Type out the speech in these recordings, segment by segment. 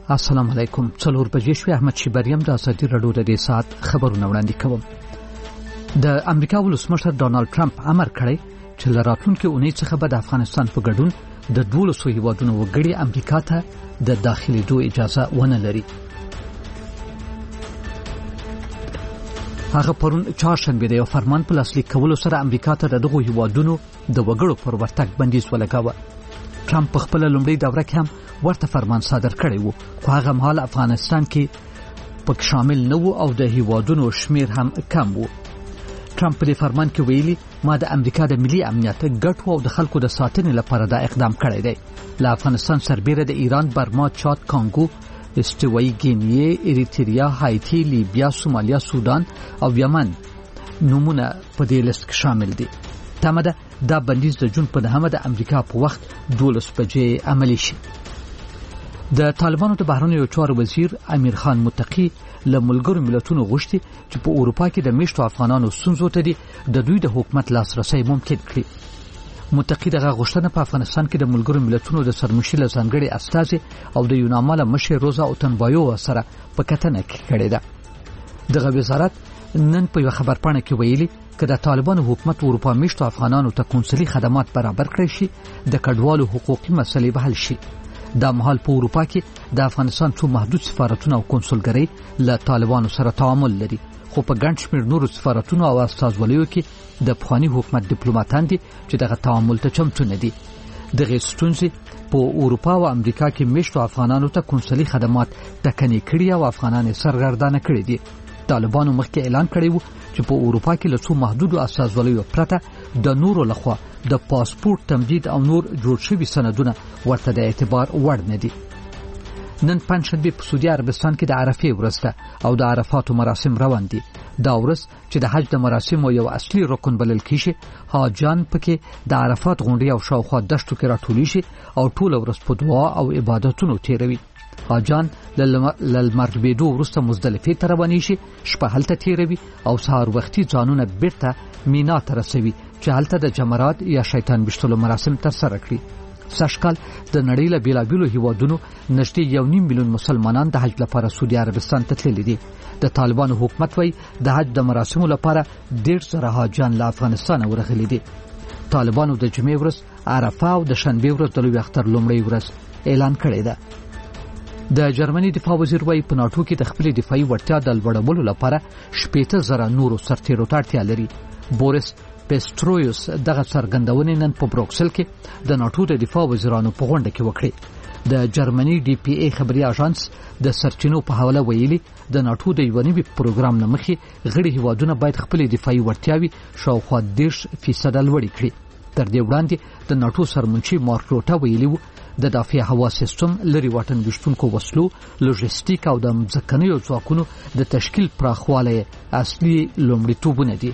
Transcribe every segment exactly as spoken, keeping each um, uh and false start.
السلام علیکم. څلور بجې شوې. احمد شیبریم د ازادي رادیو د دې ساعت خبرونه وړاندې کوم. د امریکا ولسمشر ډانلډ ټرمپ امر کړی چې له راتلونکې اونۍ څخه به د افغانستان په ګډون د دولسو هیوادونو وګړي امریکا ته د داخلېدو اجازه ونه لري. هغه پرون چهارشنبه د یو فرمان په لاسلیک کولو سره امریکا ته دغه هیوادونو د وګړو پر ورتګ بندیز ولګاوه. ټرمپ په خپل لومړۍ دوره کې هم ورته فرمان صادر کړی وو، خو هغه مهال افغانستان کې پک شامل نه وو او د هیوادونو شمیر هم کم وو. ټرمپ په دې فرمان کې ویلي ما د امریکا د ملي امنیت ګټو او د خلکو د ساتنې لپاره دا اقدام کړی دی. له افغانستان سربیره د ایران، برما، چاد، کانګو، استوایي ګینیې، اریتریا، هایتی، لیبیا، سومالیا، سودان او یمن نمونه په دې لیست کې شامل دي. تمه ده دا بندیز د جون په نهمه د امریکا په وخت دولس بجې عملی شي. د طالبانو د بهرنیو چارو وزیر امیر خان متقی له ملګرو ملتونو غوښتي چې په اروپا کې د میشتو افغانانو ستونزو ته د دوی د حکومت لاسرسی ممکن کړي. متقی دغه غوښتنه په افغانستان کې د ملګرو ملتونو د سرمشي له ځانګړي استازي او د یوناماله مشر روزا اوتنبایو سره په کتنه کې کړې ده. دغه وزارت نن په یو خبرپاڼه کې ویلي که د طالبانو حکومت اروپا میشتو افغانانو ته کونسلي خدمات برابر کړی شي د کډوالو حقوقي مسلې به حل شي. دا مهال په اروپا کې د افغانستان څو محدود سفارتونه او کنسولګرۍ له طالبانو سره تعامل لري، خو په ګڼ شمېر نورو سفارتونو او استازولیو کې د پخواني حکومت ډیپلوماتان دي چې دغه تعامل ته چمتو نه دي. دغه ستونزې په اروپا او امریکا کې میشتو افغانانو ته کنسولي خدمات ټکنۍ کړي او افغانان سرګردانه کړي دي. طالبانو مخکې اعلان کړی و چې په اروپا کې له څو محدودو استازولیو پرته د نورو لخوا د پاسپورت تمدید او نور جوړ شوي سندونه ورته د اعتبار وړ نه دي. نن پنځشنبه په سعودي عربستان کې د عرفې ورځ ده او د عرفاتو مراسم روان دي. دا ورځ چې د حج د مراسمو یو اصلي رکن بلل کیږي، حاجان پکې د عرفات غونډې او شاوخوا دشتو کې راټول شي او ټول ورځ په دعا او عبادتونو تیروي. حاجان للمر لوېدو وروسته مزدلفې ته روانې شي، شپه هلته تیروي او سهار وختي ځانونه بیرته مینا ته رسوي چې هلته د جمرات یا شیطان ویشتلو مراسم ترسره کړي. سږکال د نړۍ له بېلابېلو هیوادونو نږدې یو نیم میلیون مسلمانان د حج لپاره سعودي عربستان ته تللي دي. د طالبانو حکومت وایي د حج د مراسمو لپاره ډېر زره حاجان له افغانستانه ورغلي دي. طالبانو د جمعې ورځ عرفه او د شنبې ورځ د لوی اختر لومړۍ ورځ اعلان کړې ده. د جرمني دفاع وزیر وایي په ناټو کې د خپلې دفاعي وړتیا د لوړولو لپاره شپېته زره نورو سرتیرو ته اړتیا لري. بوریس پیسټرویوس دغه څرګندونې نن په بروکسل کې د ناټو د دفاع وزیرانو په غونډه کې وکړې. د جرمني ډي پی ای خبري اژانس د سرچینو په حواله ویلي د ناټو د یو نوي پروګرام نه مخې غړي هیوادونه باید خپلې دفاعي وړتیاوې شاوخوا دېرش فیصد لوړې کړي. تر دې وړاندې د ناټو سرمنشي مارک روټه ویلي و د دافع هوا سیستم، لري واټن ویشتونکو وسلو، لوژستیک او د مځکنیو ځواکونو د تشکیل پراخوالی اصلي لومړیتوبونه دي.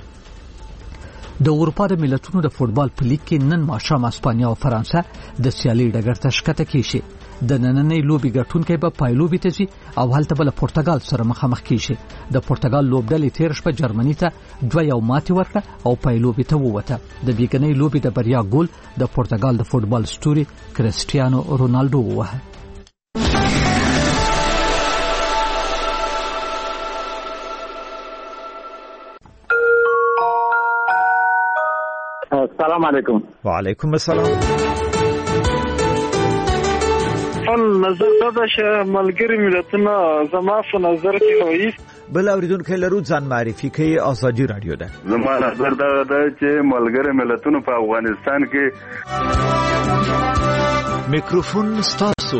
د اروپا د ملتونو د فوټبال په لیګ کې نن ماښام اسپانیا او فرانسه د سیالي ډګر ته ښکته کیږي. د نننۍ لوبې ګټونکی به پایلوبې ته ځي او هلته به له پرتګال سره مخامخ کیږي. د پرتګال لوبډلې تېره شپه جرمني ته دوه یو ماتې ورکړه او پایلوبې ته ووته. د بیګنۍ لوبې د بریا ګول د پرتګال د فوټبال ستوري کرسټیانو رونالډو ووهه. السلام علیکم. وعلیکم السلام. فل نظر دا چې ملګری ملتونه زما په نظر کې وایي بل اوریدونکو لرو ځان معرفي کوي. ازادي رادیو ده. زما نظر دا ده چې ملګری ملتونه په افغانستان کې میکروفون ستاسو.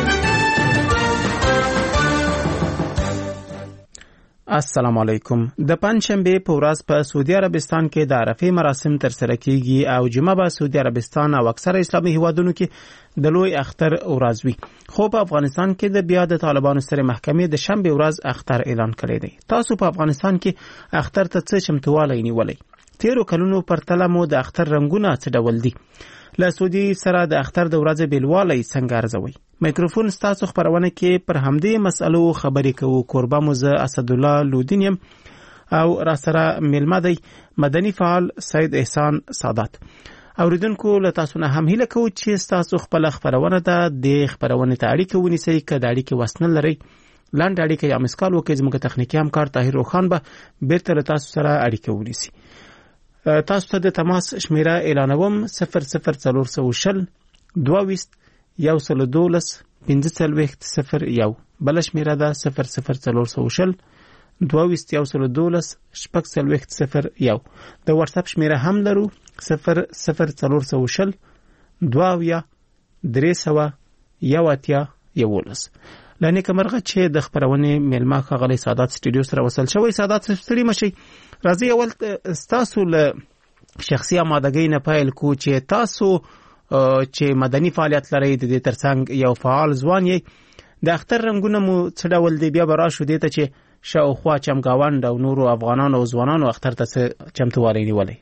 السلام علیکم. د پنځشنبه په ورځ په سعودي عربستان کې د عرفې مراسم ترسره کیږي او جمعه به سعودي عربستان او اکثره اسلامي هیوادونو کې د لوی اختر ورځ وي. خو په افغانستان کې د بیا د طالبانو سره محکمې د شنبه ورځ اختر اعلان کړی دی. تاسو په افغانستان کې اختر ته څه چمتووالی نیولې؟ تیرو کلونو پرتله مو د اختر رنگونه څه ډول دي؟ له سعودي سره د اختر د ورځې بیلوالی څنګه ارزوي؟ میکروفون ستاسو خبرونه کې پر همدې مسئلو خبرې کوو. کوربه مو زه اسدالله لودین یم او را سره میلمه دی مدني فعال سید احسان سادات. اوریدونکو له تاسو نه هم هیله کوو چې تاسو خپل خبرونه ده د خبرونه ته اړیکه ونیسئ که د اړیکې وسنه لرئ لاندې اړیکه یا مسکال وکړئ زموږ تخنیکي همکار طاهر روخان به بیرته له تاسو سره اړیکه ونیسي. تاسو ته د تماس شمیره اعلانوم صفر صفر څلور سوه شل دوه ویشت یو سل دولس پنځه څلوېښت صفر یو بله شمیره ده صفر صفر څلور سوه شل دوه ویشت یو سل دولس شپږ څلوېښت صفر یو. د واتس اپ شمیره هم لرو صفر صفر څلور سوه شل دوه اویا درې سوه یو اتیا یولس. لانه کمرغه چې د خبرونه میلمه ښاغلی سادات سټوډیو سره وصل شوی. سادات ستړي مشي راځي اول تاسو له شخصي آمادګۍ نه پیل کو چې تاسو چې مدني فعالیت لرئ د دې ترڅنګ یو فعال ځوان یې د اختر رنگونه مو څه ډول دی بیا به راشو دې ته چې شاوخوا چمګاوند او نورو افغانانو او ځوانانو اختر ته څه چمتووالی نیولی؟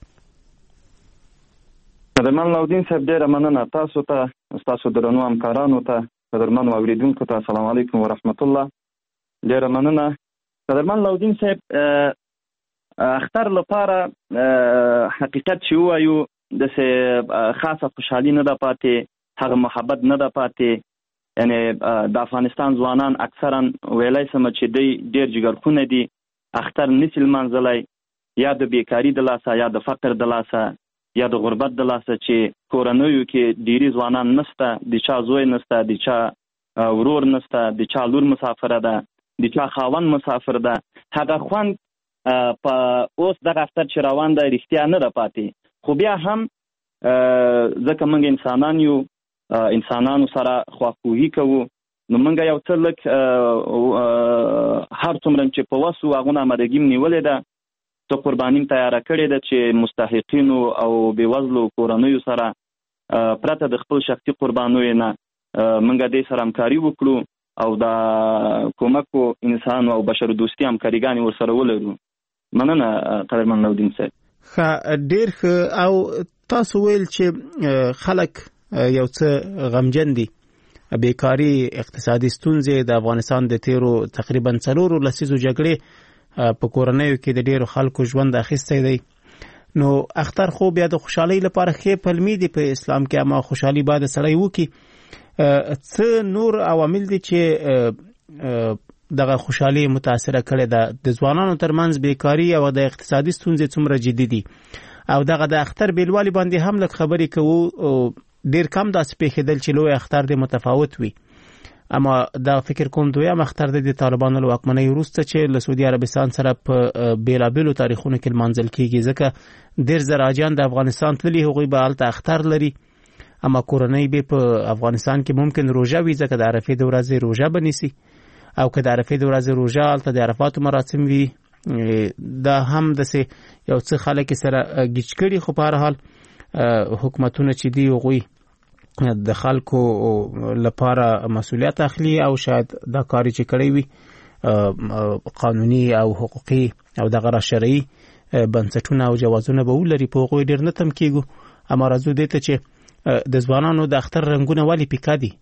قدرمن لاودین صاحب ډېره مننه تاسو ته ستاسو درنو همکارانو ته قدرمن اوریدونکو ته السلام علیکم ورحمت الله. ډېره مننه قدرمن لاودین صاحب. اختر لپاره حقیقت چې ووایو داسې خاصه خوشحالي نه ده پاتې، هغه محبت نه ده پاتې. یعنی د افغانستان ځوانان اکثرا ویلی سمه چې دوی ډېر جګرخونه دي، اختر نسي لمانځلی یا د بیکاري د لاسه یا د فقر د لاسه یا د غربت د لاسه چې کورنیو کې ډېری ځوانان نسته، د چا زوی نسته، د چا ورور نسته، د چا لور مسافره ده، د چا خاوند مسافر ده. هغه خوند په اوس دغه اختر چې روان ده رښتیا نه ده پاتې. خو بیا هم ځکه موږ انسانان یو، انسانانو سره خواخوږي کوو، نو موږ یو څه لږ هر څومره چې په وس وو هغونه آمادګي م نیولې ده، څه قرباني م تیاره کړې ده چې مستحقینو او بېوزلو کورنیو سره پرته د خپل شخصي قربانیو نه موږ دې سره همکاري وکړو او د کومکو انسان او بشر دوستي همکاریګانې ورسره ولرو. مننه قدرمن لاودین صاحب. ښه، ډېر ښه. او تاسو ویل چې خلک یو څه غمجن دي، بیکاري، اقتصادي ستونزې، د افغانستان د تیرو تقریبا څلورو لسیزو جګړې په کورنیو کې د ډېرو خلکو ژوند اخیستی دی. نو اختر خو بیا د خوشحالۍ لپاره ښې پلمې دي په اسلام کې، اما خوشحالي باید سړی وکړي. څه نور عوامل دي چې دغه خوشحالي متاثره کړې ده؟ د ځوانانو ترمنځ بیکاري او د اقتصادي ستونزې څومره جدي دي؟ او دغه د اختر بیلوالي باندې هم لږ خبرې کوو. ډېر کم داسې پېښېدل چې لوی اختر دې متفاوت وي، اما دا فکر کوم دویم اختر دی د طالبانو له واکمنۍ وروسته چې له سعودي عربستان سره په بېلابېلو تاریخونو کې لمانځل کېږي. ځکه ډېر زر حاجیان د افغانستان تللي، هغوی به هلته اختر لري، اما کورنۍ به په افغانستان کې ممکن روژه وي، ځکه د عرفې د ورځې روژه به نیسي، او که د عرفې د ورځې روژه هلته د عرفاتو مراسم وي. دا هم داسې یو څه خلک سره ګیج کړي، خو په هر حال حکومتونه چې دي هغوی د خلکو لپاره مسؤلیت اخلي او شاید دا کاری چې کړی وي قانوني او حقوقي او دغه را شرعي بنسټونه او جوازونه به ولري، په هغوی ډېر نه تم کېږو. اما راځو دې ته چې د ځوانانو د اختر رنګونه ولې پیکا دي؟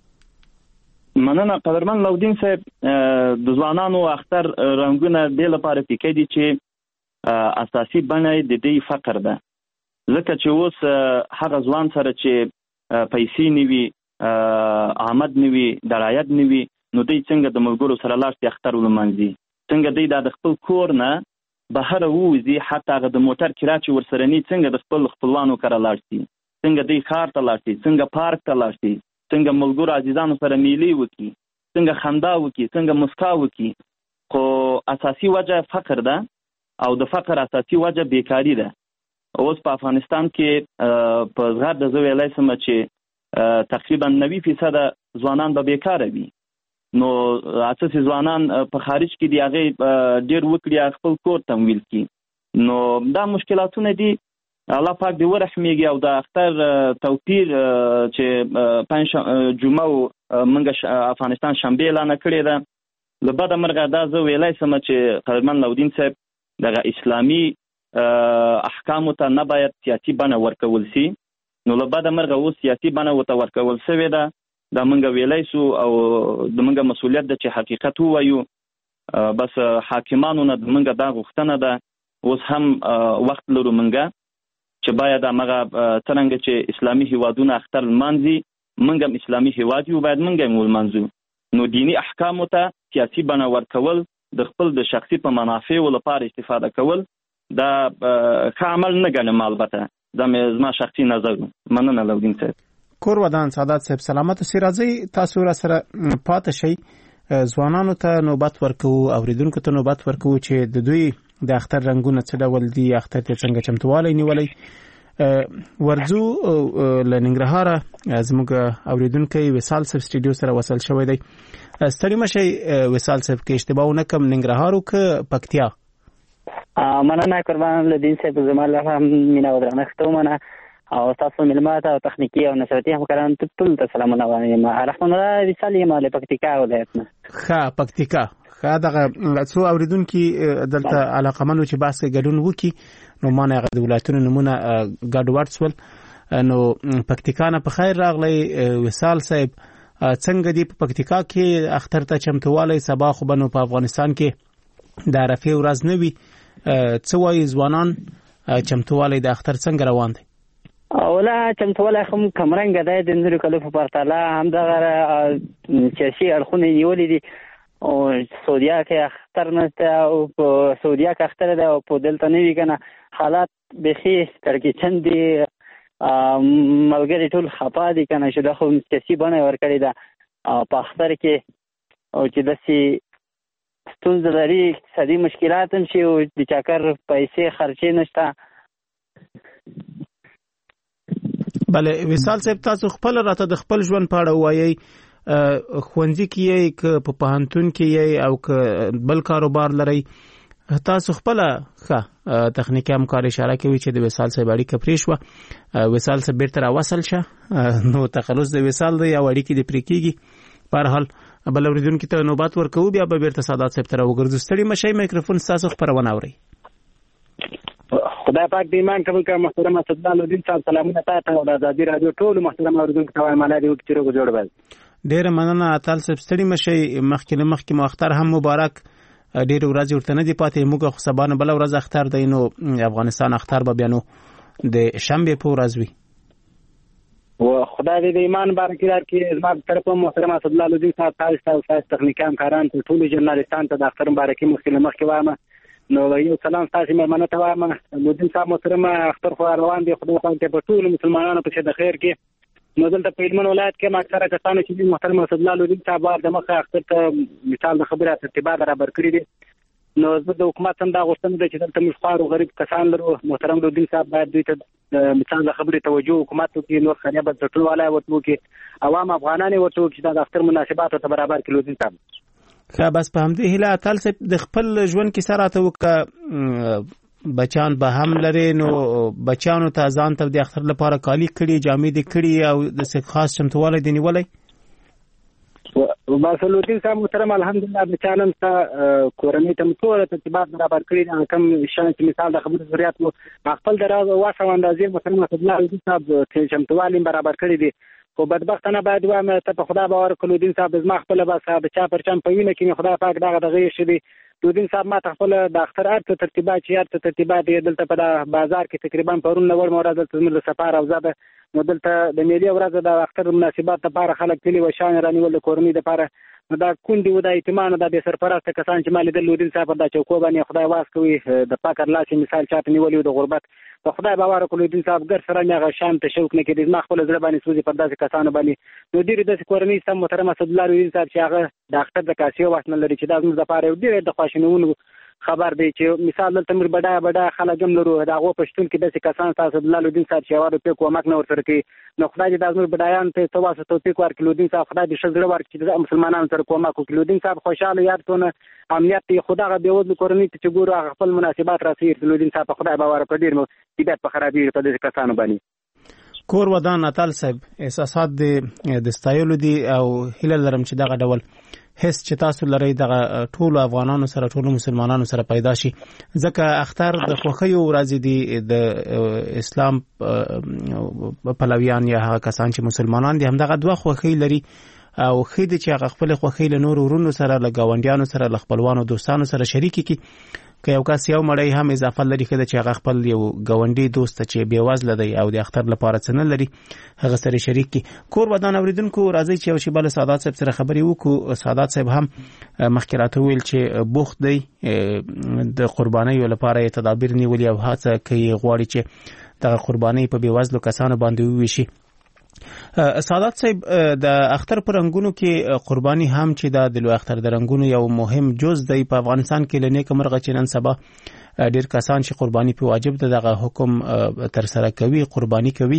مننه قدرمن لاودین صاحب. د ځوانانو اختر رنګونه دې لپاره پیکا دي چې اساسي بڼه د دې فقر ده. ځکه چې اوس هغه ځوان سره چې پیسې نه وي، آمد نه وي، درایت نه وي، نو دوی څنګه د ملګرو سره لاړ شي اختر ولمانځي؟ څنګه دوی دا د خپل کور نه بهر ووځي، حتی هغه د موټر کرایه چې ورسره نی څنګه د خپل خپلوانو کره لاړ شي، څنګه دوی ښار ته لاړ شي، څنګه پارک ته لاړ شي، څنګه ملګرو عزیزانو سره میلې وکړي، څنګه خندا وکړي، څنګه مسکا وکړي. خو اساسي وجه فقر ده او د فقر اساسي وجه بیکاري ده. اوس په افغانستان کې په زغر د زه ویلی سمه چې تقریبا نوي فیصده ځوانان به بیکاره وي. نو اساسي ځوانان په خارج کې دي، هغې ډېر وکړي خپل کور تمویل کړي. نو دا مشکلاتونه دي. الله پاک دې ورحمېږي او د اختر توپیر چې پنج جمعه و موږ افغانستان شنبې اعلانه کړې ده، له بده مرغه دا زه ویلی سمه چې قدرمن لاودین صاحب دغه اسلامي احکامو ته نه باید سیاسي بڼه ورکول سي. نو له بده مرغه اوس سیاسي بڼه ورته ورکول سوې ده. دا موږ ویلی سو او د موږ مسؤلیت ده چې حقیقت ووایو. بس حاکمانو نه موږ دا غوښتنه ده، اوس هم وخت لرو موږ چې باید هغه څنګه چې اسلامي هیوادونه اختر لمانځي موږ هم اسلامي هیواد یو باید موږ هم ولمانځو. نو دینی احکامو ته سیاسي بڼه ورکول د خپل د شخصي په منافعو لپاره استفاده کول دا ښه عمل نه ګڼم. البته دا مې زما شخصي نظر. مننه لودین صاحب. کور ودان سعادت صاحب سلامت اوسئ. راځئ تاسو را سره پاتې شئ، ځوانانو ته نوبت ورکوو، اوریدونکو ته نوبت ورکوو چې د دوی د اختر رنګونه څه ډول دي، اختر ته څنګه چمتووالی نیولی. ورځو له ننګرهاره زموږ اوریدونکی وصال صاحب سټوډیو سره وصل شوی دی. ستړي مشئ وصال صاحب، که اشتباه ونه کړم ننګرهار او که پکتیا؟ مننه قربان لدین صاحب، زما له هم مینه او درنښت ومنه او تاسو ملمات او تخنیکی او نشراتي همکاران ټول ته سلامونه وایم. رحمان الله وصال یم له پکتیکا ولایت نه. ښه پکتیکا ښه. دغه څو اوریدونکي دلته علاقمن چې بحث ګډون وکړي نو ما نه د ولایتونو نمونه ګډوډ شول. نو پکتیکا نه په خیر راغلی وصال صاحب. څنګه دی په پکتیکا کې اختر ته چمتووالی؟ سبا خو به نو په افغانستان کې د عرفې ورځ نه وي. څه وایي ځوانان، چمتووالی د اختر څنګه روان دی؟ اوله چمتووالی هم کمرنګه دی د نورو کلو په پرتله. همدغه سیاسي اړخونه نیولي دي او سعودیا کې اختر نشته او په سعودیا کې اختر دی او په دلته نه وي که نه. حالات بیخي کړکېچن دي، ملګري ټول خفا دي که نه چې دا خو سیاسي بڼه یې ورکړې ده په اختر کې او چې داسې ستونزه لري، اقتصادي مشکلات هم شي او د چاکر پیسې خرچې نشته. بله وصال صاحب، تاسو خپل راته د خپل ژوند په اړه ووایئ. ښوونځي کې یې که په پوهنتون کې یې او که بل کاروبار لرئ، تاسو خپله ښه تخنیکي همکار اشاره کوي چې د وصال صاحب اړیکه پرې شوه. وصال صاحب بیرته راوصل شه، نو تخلص د وصال دی او اړیکې دې پرې کېږي. په هر حال بل اوریدونکي ته نوبت ورکوو، بیا به بیرته سعادت صاحب ته راوګرځو. ستړي مشئ، میکروفون ستاسو خپرونه اورئ. خدای پاک دې ایمان قبول کړه. محترم اسدالله لودین صاحب سلامونه تاسو او د ازادي رادیو ټول محترم اوریدونکو ته وایم الله دې وکړي چې روغ جوړ وي. ډیره مننه اتل صاحب. ستړي مشئ. مخکې نه مخکې مو اختر هم مبارک. ډېر ورځې ورته نه دي پاتې، موږ خو سبا نه بله ورځ اختر دی، نو افغانستان اختر به بیا نو د شنبې په ورځ وي. خدای دې د ایمان بارکي درکړي. زما په طرف محترم اسدالله لودین صاحب تاسو او تاسو تخنیکي همکاران ته ټول ژورنالیستان ته د اختر مبارکي مخکې نه مخکې وایم. نو یو سلام تاسو مېلمنو ته وایم. لودین صاحب محترم، اختر خو روان دی، خدای پاک دې په ټول مسلمانانو پسې د خیر کې. نو دلته په هلمند ولایت کې ما اکثره کسانو چې محترم اسدالله لودین صاحب د مخه اختر ته مثال د خبره ترتیبات برابر کړی دي. نو زه د حکومت هم دا غوښتنه ده چې دلته موږ خوار او غریب کسان لرو. محترم لودین صاحب باید دوی ته مثال د خبرې توجه حکومت وکړي، نور خانیه بنسټونه ورته وکړي، عوام افغانان یې ورته وکړي چې دا د اختر مناسباتو ته برابر کړي. لودین صاحب ښه، بس په همدې هیله اتل صاحب د خپل ژوند کیسه راته وکړه. بچان به هم لري، نو بچانو ته ځان ته د اختر لپاره کالي کړي، جامې دې کړي او د خاص چمتووالی دې نیولی؟ بس لودین صاحب محترم الحمدلله بچانم ته کورنۍ ته ټول ترتیبات برابر کړي دي. کوم شان چې مثال د خبرو ضرورت وو خپل دراز واسه اندازې محترم اسدالله لودین صاحب چمتووالی برابر کړي دي. خو بدبختانه باید وایم ته په خدا باور کړو لودین صاحب زما خپل بس د چا پرچم په وینه کې خدای پاک دغه دغه شي دي. لودین صاحب ما ته خپل د اختر ارته ترتیبات چې ارته ترتیبات دلته په بازار کې تقریبا پرون نور مورد دلته زموږ سفر او زده نو دلته د میلې ورځ د اختر مناسبات لپاره خلک کلی و شان رانیول د کورنۍ لپاره دا کندي و د ایتمان د سرپرست کسان چې مال د لودین صاحب د چوکو باندې خدای واس کوي د پاکر لاسي مثال چاته نیولې د غربت په خدای باور کول لودین صاحب ګر سره نه شان ته شوق نه کېد ما خپل زړه باندې سوزي پر داسې کسانو باندې نو ډېر د کورنۍ سم محترم اسدالله لودین صاحب چې هغه د اختر د کاسیو واسنه لري چې دا زموږ لپاره ډېر د خوشنونو خبر دی چې مثال دلته موږ بډای بډای خلک هم لرو دا غو پښتون کې داسې کسان تاسو د لودین صاحب چې واره په کومک نه ورسره کوي نو خدای دې د زموږ بډایان ته تواسو توفیق ورکړي لودین صاحب خدای دې شزړه ورکړي چې مسلمانانو سره کومک وکړي لودین صاحب خوشاله یارتونه امنیت خدا غ به ود کورنۍ ته چې ګورو خپل مناسبات راسي لودین صاحب خدای باور په ډیر مو دې په خرابې په دې کسانو باندې کور ودان اتل صاحب احساسات د د ستایلو دي او هیله لرم چې دغه ډول هیڅ چې تاسو لري دغه ټول افغانانو سره ټول مسلمانانو سره پیدا شي ځکه اختر د خوښیو ورځ دي د اسلام پلویان یا هغه کسان چې مسلمانان دي هم دغه دوه خوښي لري او خېد چې هغه خپل خوښي له نور ورونو سره له گاونډیانو سره له خپلوانو دوستانو سره شریک کی که یو کس یو مړی هم اضافه لري کده چې هغه خپل یو ګاونډي دوست چې بې وزله دی او د اختر لپاره څه نه لري هغه سره شریک کی. کور ودان اوریدونکو راځي چې یو شی بل سعادت صاحب سره خبرې وکړو. سعادت صاحب هم مخکې راته ویل چې بوخت دی د قربانۍ لپاره تدابیر نیولي او هڅه کوي غواړي چې دغه قربانۍ په بې وزلو کسانو باندې وویشي. سعادت صاحب د اختر پر رنگونو کې قرباني هم چې د لوی اختر د رنگونو یو مهم جز دی په افغانستان کې لنی کمرغه چې نن سبا ډیر کسان چې قرباني په واجب ده دغه حکم تر سره کوي قرباني کوي.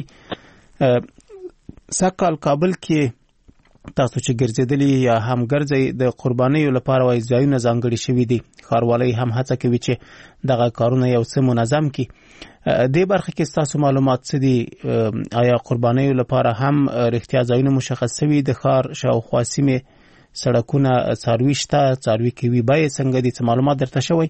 سکهال کابل کې تاسو چې ګرځیدلی یا هم ګرځي د قرباني لپاره وای ځایونه ځانګړي شوي دي. ښاروالۍ هم هڅه کوي چې دغه کارونه یو څه منظم کړي. دې برخه کې تاسو معلومات څه دي؟ آیا قرباني لپاره هم رښتیا ځایونه مشخص شوي د ښار شاوخوا سیمې سړکونه څاروي شته څاروي کوي به څنګه دي څه معلومات درته شوی؟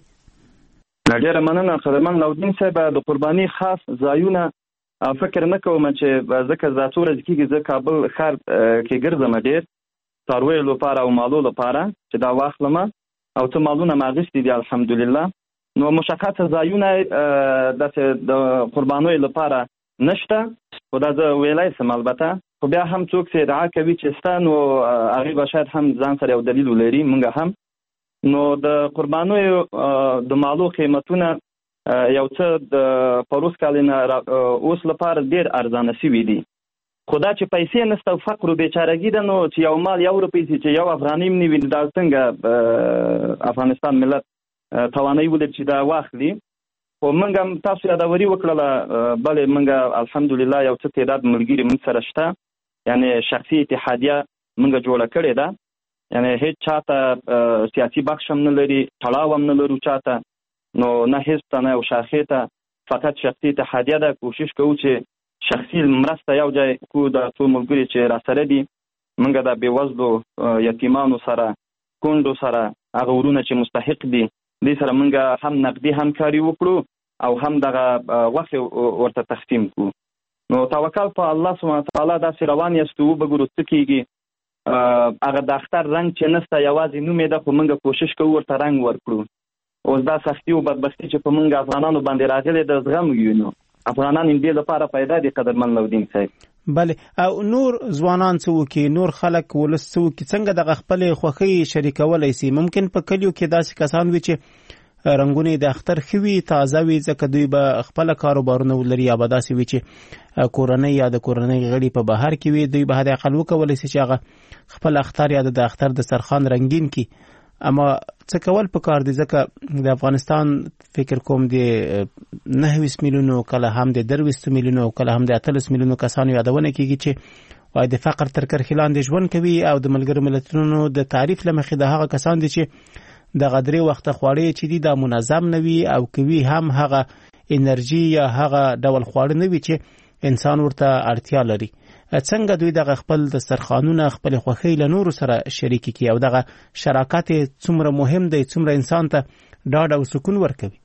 ډیره مننه قدرمن لودین صاحب. د قرباني خاص ځایونه فکر نه کوم چې ځکه دا څو ورځې کېږي زه کابل ښار کې ګرځم ډېر څارویو لپاره او مالو لپاره چې دا واخلم او څه مالونه مې اخیستي دي الحمدلله. نو مشخصه ځایونه داسې د قربانیو لپاره نشته خو دا زه ویلی سم البته خو بیا هم څوک چې ادعا کوي چې شته نو هغوی به شاید هم ځان سره یو دلیل ولري موږ هم. نو د قربانیو د مالو قیمتونه یو څه د پروس کال نه اوس لپاره ډېر ارزانه شوي دي. خو دا چې پیسې نشته او فقر و بیچارګي ده نو چې یو مال یو روپۍ چې یو افغانۍ هم نه وي دا څنګه افغانستان ملت توانایي ولري چې دا واخلي. خو موږ هم تاسو یادوري وکړله بلې موږ الحمدلله یو څه تعداد ملګري موږ سره شته یعنې شخصي اتحادیه موږ جوړه کړې ده. یعنې هېڅ چاته سیاسي بخش هم نه لري تړاو هم نه لرو چاته نو نه حزب ته نه یو شاخې ته فقط شخصي اتحادیه ده. کوشش کوو چې شخصي مرسته یو ځای کو د څو ملګري چې راسره دي موږ د بېوزلو یتیمانو سره کونډو سره هغه ورونه چې مستحق دي دې سره موږ هم نقدي همکاري وکړو او هم دغه غوښې ورته تقسیم کړو. نو توکل په الله سبحانه وتعالی داسې روان یاستو وبګورو څه کېږي. هغه د اختر رنګ چې نسته یوازې نوم یې ده خو موږ کوشش کوو ورته رنګ ورکړو. اوس دا سختي او بدبختي چې په موږ افغانانو باندې راغلې د زغم یو نو افغانان دې لپاره پیدا دي قدرمن لودین صاحب. بله او نور ځوانان څه وکړي نور خلک ولس څه وکړي څنګه دغه خپلې خوښۍ شریکولی سي؟ ممکن په کلیو کې داسې کسان وي چې رنګونه د اختر ښه وي تازه وي ځکه دوی به خپله کاروبارونه ولري یا به داسې وي چې کورنۍ یا د کورنۍ غړي په بهر کې وي دوی به حداقل وکولی سي چې هغه خپل اختر یا د اختر د سرخان رنګین کړي. اما څه کول پکار دي ځکه د افغانستان فکر کوم د نهه میلیونو کله هم د درویست میلیونو کله هم د اتلس میلیونو کسانو یادونه کیږي چې وای د فقر تر کرښې لاندې ژوند کوي او د ملګرو ملتونو د تعریف له مخې د هغه کسان دي چې د غدري وخت خواړې چې دي دا منظم نه وي او کوي هم هغه انرژي یا هغه ډول خواړه نه وي چې انسان ورته اړتیا لري. څنګه دوی دغه خپل دسترخوانونه خپل خوښۍ له نورو سره شریک کړي او دغه شراکت څومره مهم دی څومره انسان ته ډاډ او سکون ورکوي؟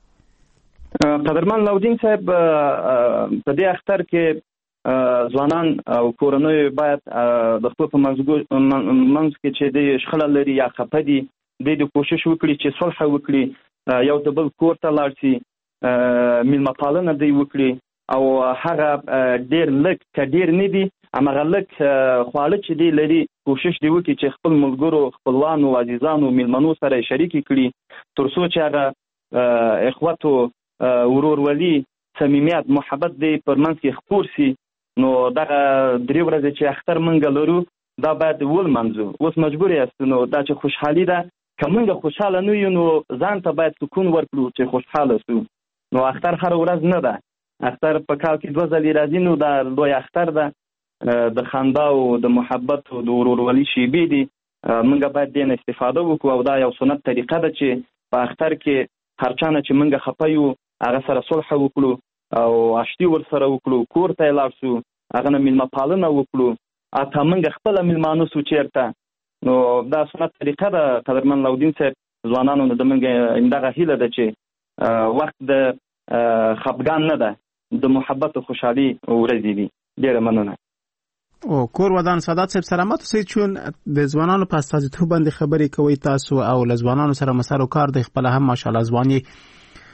قدرمن لودین صاحب په دې اختر کې ځوانان او کورنۍ باید د خپل په منځ کې چې د شخړه لري یا خپه دي دوی د کوشش وکړي چې صلح وکړي یو د بل کور ته لاړ شي میلمه پالنه دوی وکړي او هغه ډېر لږ که ډېر نه دي هماغه لږ خواړه چې دی لري کوشش دی وکړي چې خپل ملګرو خپلوانو عزیزانو میلمنو سره یې شریکې کړي تر څو چې هغه اخوت و ورورولي صمیمیت محبت دی پر منځ کې خپور سي. نو دغه درې ورځې چې اختر موږ لرو دا باید ولمانځو. اوس مجبور یاست نو دا چې خوشحالي ده که موږ خوشحاله نه یو نو ځان ته باید سکون ورکړو چې خوشحاله سو. نو اختر هره ورځ نه ده اختر په کال کې دوه ځلې راځي نو دا لوی اختر ده د خندا او د محبت او د ورورولي شیبې دي موږ باید دې نه استفاده وکړو او دا یو سنت طریقه ده چې په اختر کې هر چا نه چې موږ خفه یو هغه سره صلح وکړو او اشتي ورسره وکړو کور ته یې لاړ شو هغه نه میلمه پالنه وکړو اته موږ خپله میلمانه سو چېرته. نو دا سنت طریقه ده قدرمن لودین صاحب ځوانانو نه د موږ همدغه هیله ده چې وخت د خفګان نه ده د محبت او خوشحالي ورځې دي. ډېره مننه. او کور ودان سعادت صاحب سره ماته سي چون د ځوانانو په استازیتوب باندې خبرې کوي تاسو او له ځوانانو سره مسر او کار د خپل هم ماشاءالله ځواني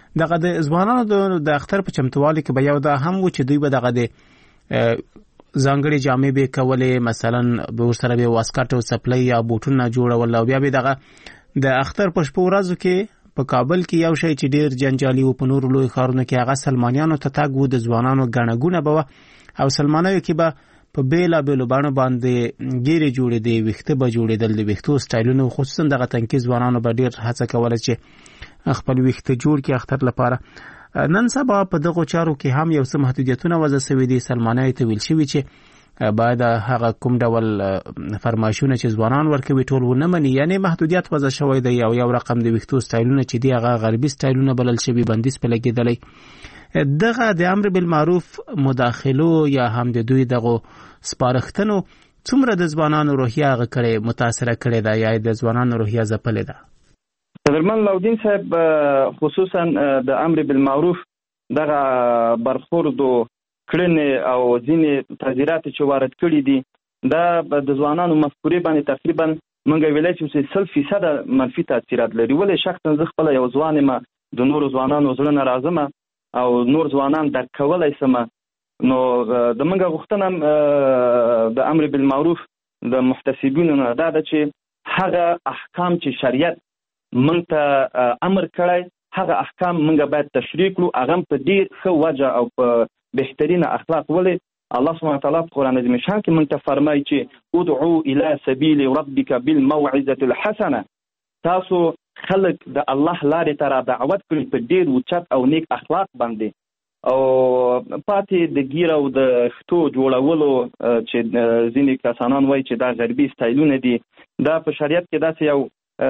دغه د ځوانانو د اختر په چمتووالي کې به یو دا هم و چې دوی به دغه د ځانګړي جامې به کولې، مثلا به ورسره به واسکټ او سپلای یا بوټونه جوړول، او بیا به دغه د اختر په شپه ورځو کې په کابل کې یو شی چې ډیر جنجالي و په نورو لوی ښارونو کې هغه سلمانیانو ته تګ و، د ځوانانو ګڼه ګوڼه به وه او سلمانیو کې به په بیلابیلو بڼو باندې ګیرې جوړېدې، ویښته به جوړېدل، د ویښتو سټایلونه، خصوصا دغه تنکي ځوانانو به ډېر هڅه کوله چې خپل ویښته جوړ کړي اختر لپاره. نن سبا په دغو چارو کې هم یو څه محدودیتونه وضع شوي دي. سلمانیو ته ویل شوي چې باید هغه کوم ډول فرمایشونه چې ځوانان ورکوي ټول ونه مني، یعنی محدودیت وضع شوی دی. او یو رقم د ویښتو سټایلونه چې دی هغه غربي سټایلونه بلل شوي، بندیز په لګېدلی. دغه د امر بالمعروف مداخلو یا هم د دوی دغو سپارښتنو څومره د ځوانانو روحیه هغه کړې متاثره کړې ده یا د ځوانانو روحیه ځپلې ده؟ قدرمن لاودین صاحب خصوصا د امر بالمعروف دغه برخورد او کړنې او ځینې تغییرات چې وارد کړي دي دا د ځوانانو مفکورې باندې تقریبا موږ ویلای شو چې سل فیصد منفي تاثیرات لري. ولې شخصا زه خپله یو ځوان یم، د نورو ځوانانو زړه نه راځم او نور ځوانان درک کولی سم، نو د موږ غوښتنه د امر بالمعروف د محتسبینو نه دا ده چې هغه احکام چې شریعت موږ ته امر کړی هغه احکام موږ باید تشریح کړو، هغه په ډېر ښه وجه او په بهترینه اخلاق. ولې الله سبحانه وتعالی په قرآن عظیم شان کې موږ ته فرمایي چې ادعو الى سبیل ربک بالموعظة الحسنه، تاسو خلق د الله لارې ته را دعوت کړي په ډېر اوچت او نیک اخلاق باندې، او پاتې د ګیر او د خټو جوړولو چې ځینې کسانان وایي چې دا غربي سټایلونه دي، دا په شریعت کې داسې یو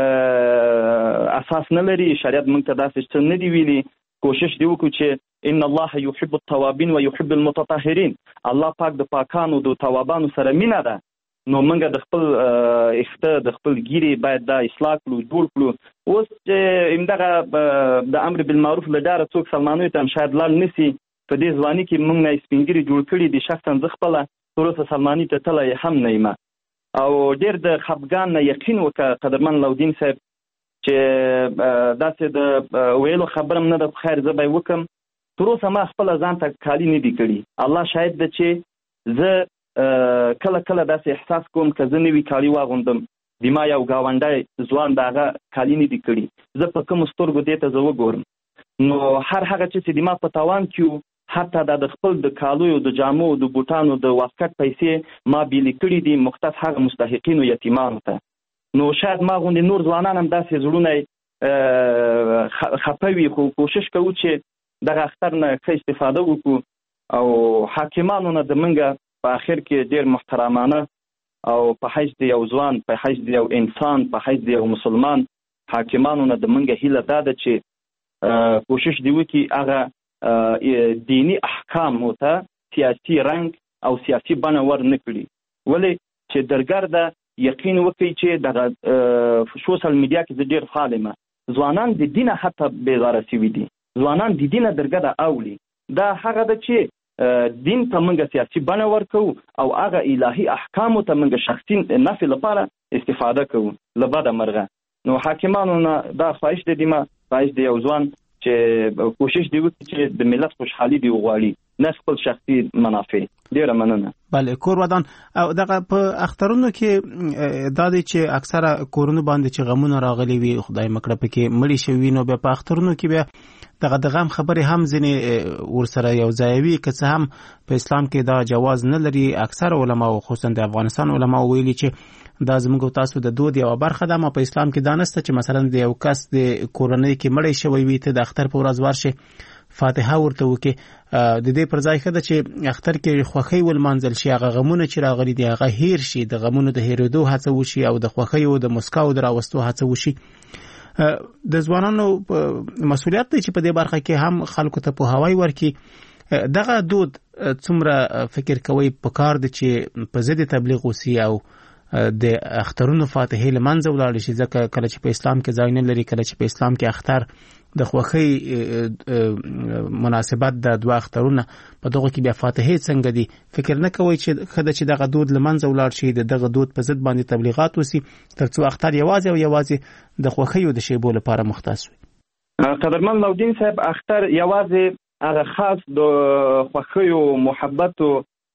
اساس نه لري. شریعت موږ ته داسې څه نه دی ویلي. کوشش دی وکړو چې ان الله يحب التوابين ويحب المتطهرين، الله پاک د پاکانو د توابانو سره مینه ده. نو موږ د خپل اخته د خپل ګیري باید دا اصلاح کړو، جوړ کړو. اوس چې همدغه د امر بالمعروف له ډاره څوک سلمانیو ته شاید لاړ نشي، په دې ځواني کې موږ نه سپین ګیري جوړ کړي دي. شخصا زه خپله تروسه سلماني ته تللی هم نه یم او ډېر د خفګان نه یقین وکړه قدرمن لاودین صاحب چې داسې د ویلو خبره نه ده، په خیر زه به یې وکړم. تروسه ما خپله ځان ته کالي نه دي کړي. الله شاهد ده چې زه کله کله داسې احساس کوم که زه نوي کالي واغوندم، د ما یو ګاونډی ځوان د هغه کالي نه دي کړي، زه په کومو سترګو دې ته زه وګورم. نو هر هغه چې د ما په تاوان کې و، حتی دا د خپل د کالویو د جامو د بوټانو د واسکټ پیسې ما بیلې کړي دي مختص هغه مستحقینو یتیمانو ته. نو شاید ما غوندې نور ځوانان هم داسې زړونه خفه وي، خو کوشش کوو چې دغه اختر نه ښه استفاده وکړو او حاکمانو نه د موږ په آخر کې ډېر محترمانه او په حیث د یو ځوان، په حیث د یو انسان، په حیث د یو مسلمان حاکمانو نه د موږ هیله دا ده چې کوشش دی وکړي هغه دینی احکام ته سیاسي رنګ او سیاسي بڼه ور نه کړي. ولې چې درګرده یقین وکړي چې دغه سوشل میډیا کې ډېر فعال یم، ځوانان د دینه حتی بیزاره شوي دي، ځوانان د دینه درګرده اولي. دا هغه ده چې دین ته موږ سیاسي بڼه ورکوو او هغه الهي احکامو ته موږ شخصي نفع لپاره استفاده کوو له بده مرغه. نو حاکمانو نه دا خواهش دی ما خواهش دی یو ځوان چې کوشش دی وکړي چې د ملت خوشحالي دی وغواړي، نه خپل شخصي منافع. ډیره مننه. بله کور ودان. او دغه په اخترونو کې دا دی چې اکثره کورونو باندې چې غمونه راغلي وي، خدای مکړه پکې مړي شوي، نو بیا په اخترونو کې بیا دغه د غم خبرې هم ځینې ورسره یو ځای وي، که څه هم په اسلام کې دا جواز نه لري. اکثر علماو خصوصا د افغانستان علماو ویلي چې دا زموږ تاسو د دود یوه برخه ده، ما په اسلام کې دا نشته چې مثلا د یو کس د کورنۍ کې مړی شوی وي ته د اختر په ورځ ورشې فاتحه ورته وکړي. د دې پر ځای ښه ده چې اختر کې خوښۍ ولمانځل شي، هغه غمونه چې راغلي دي هغه هیر شي، د غمونو د هېرېدو هڅه وشي او د خوښیو د مسکاو د راوستو هڅه وشي. د ځوانانو مسؤلیت دی چې په دې برخه کې هم خلکو ته پوهاوی ورکړي. دغه دود څومره فکر کوئ پکار دی چې په ضد تبلیغ وسي او د اخترونو فاتحې له منځه ولاړې شي؟ ځکه کله چې په اسلام کې ځای نه لري، کله چې په اسلام کې اختر د خوښۍ مناسبت د دوه اخترونه په دغه کې بیا فاتحې څنګه دي؟ فکر نه کوئ چې ښه ده چې دغه دود له منځه ولاړ شي، د دغه دود په ضد باندې تبلیغات وسي تر څو اختر یوازې او یوازې د خوښیو د شیبو لپاره مختص وي؟ قدرمن لودین صاحب اختر یوازې هغه خاص د خوښیو محبت او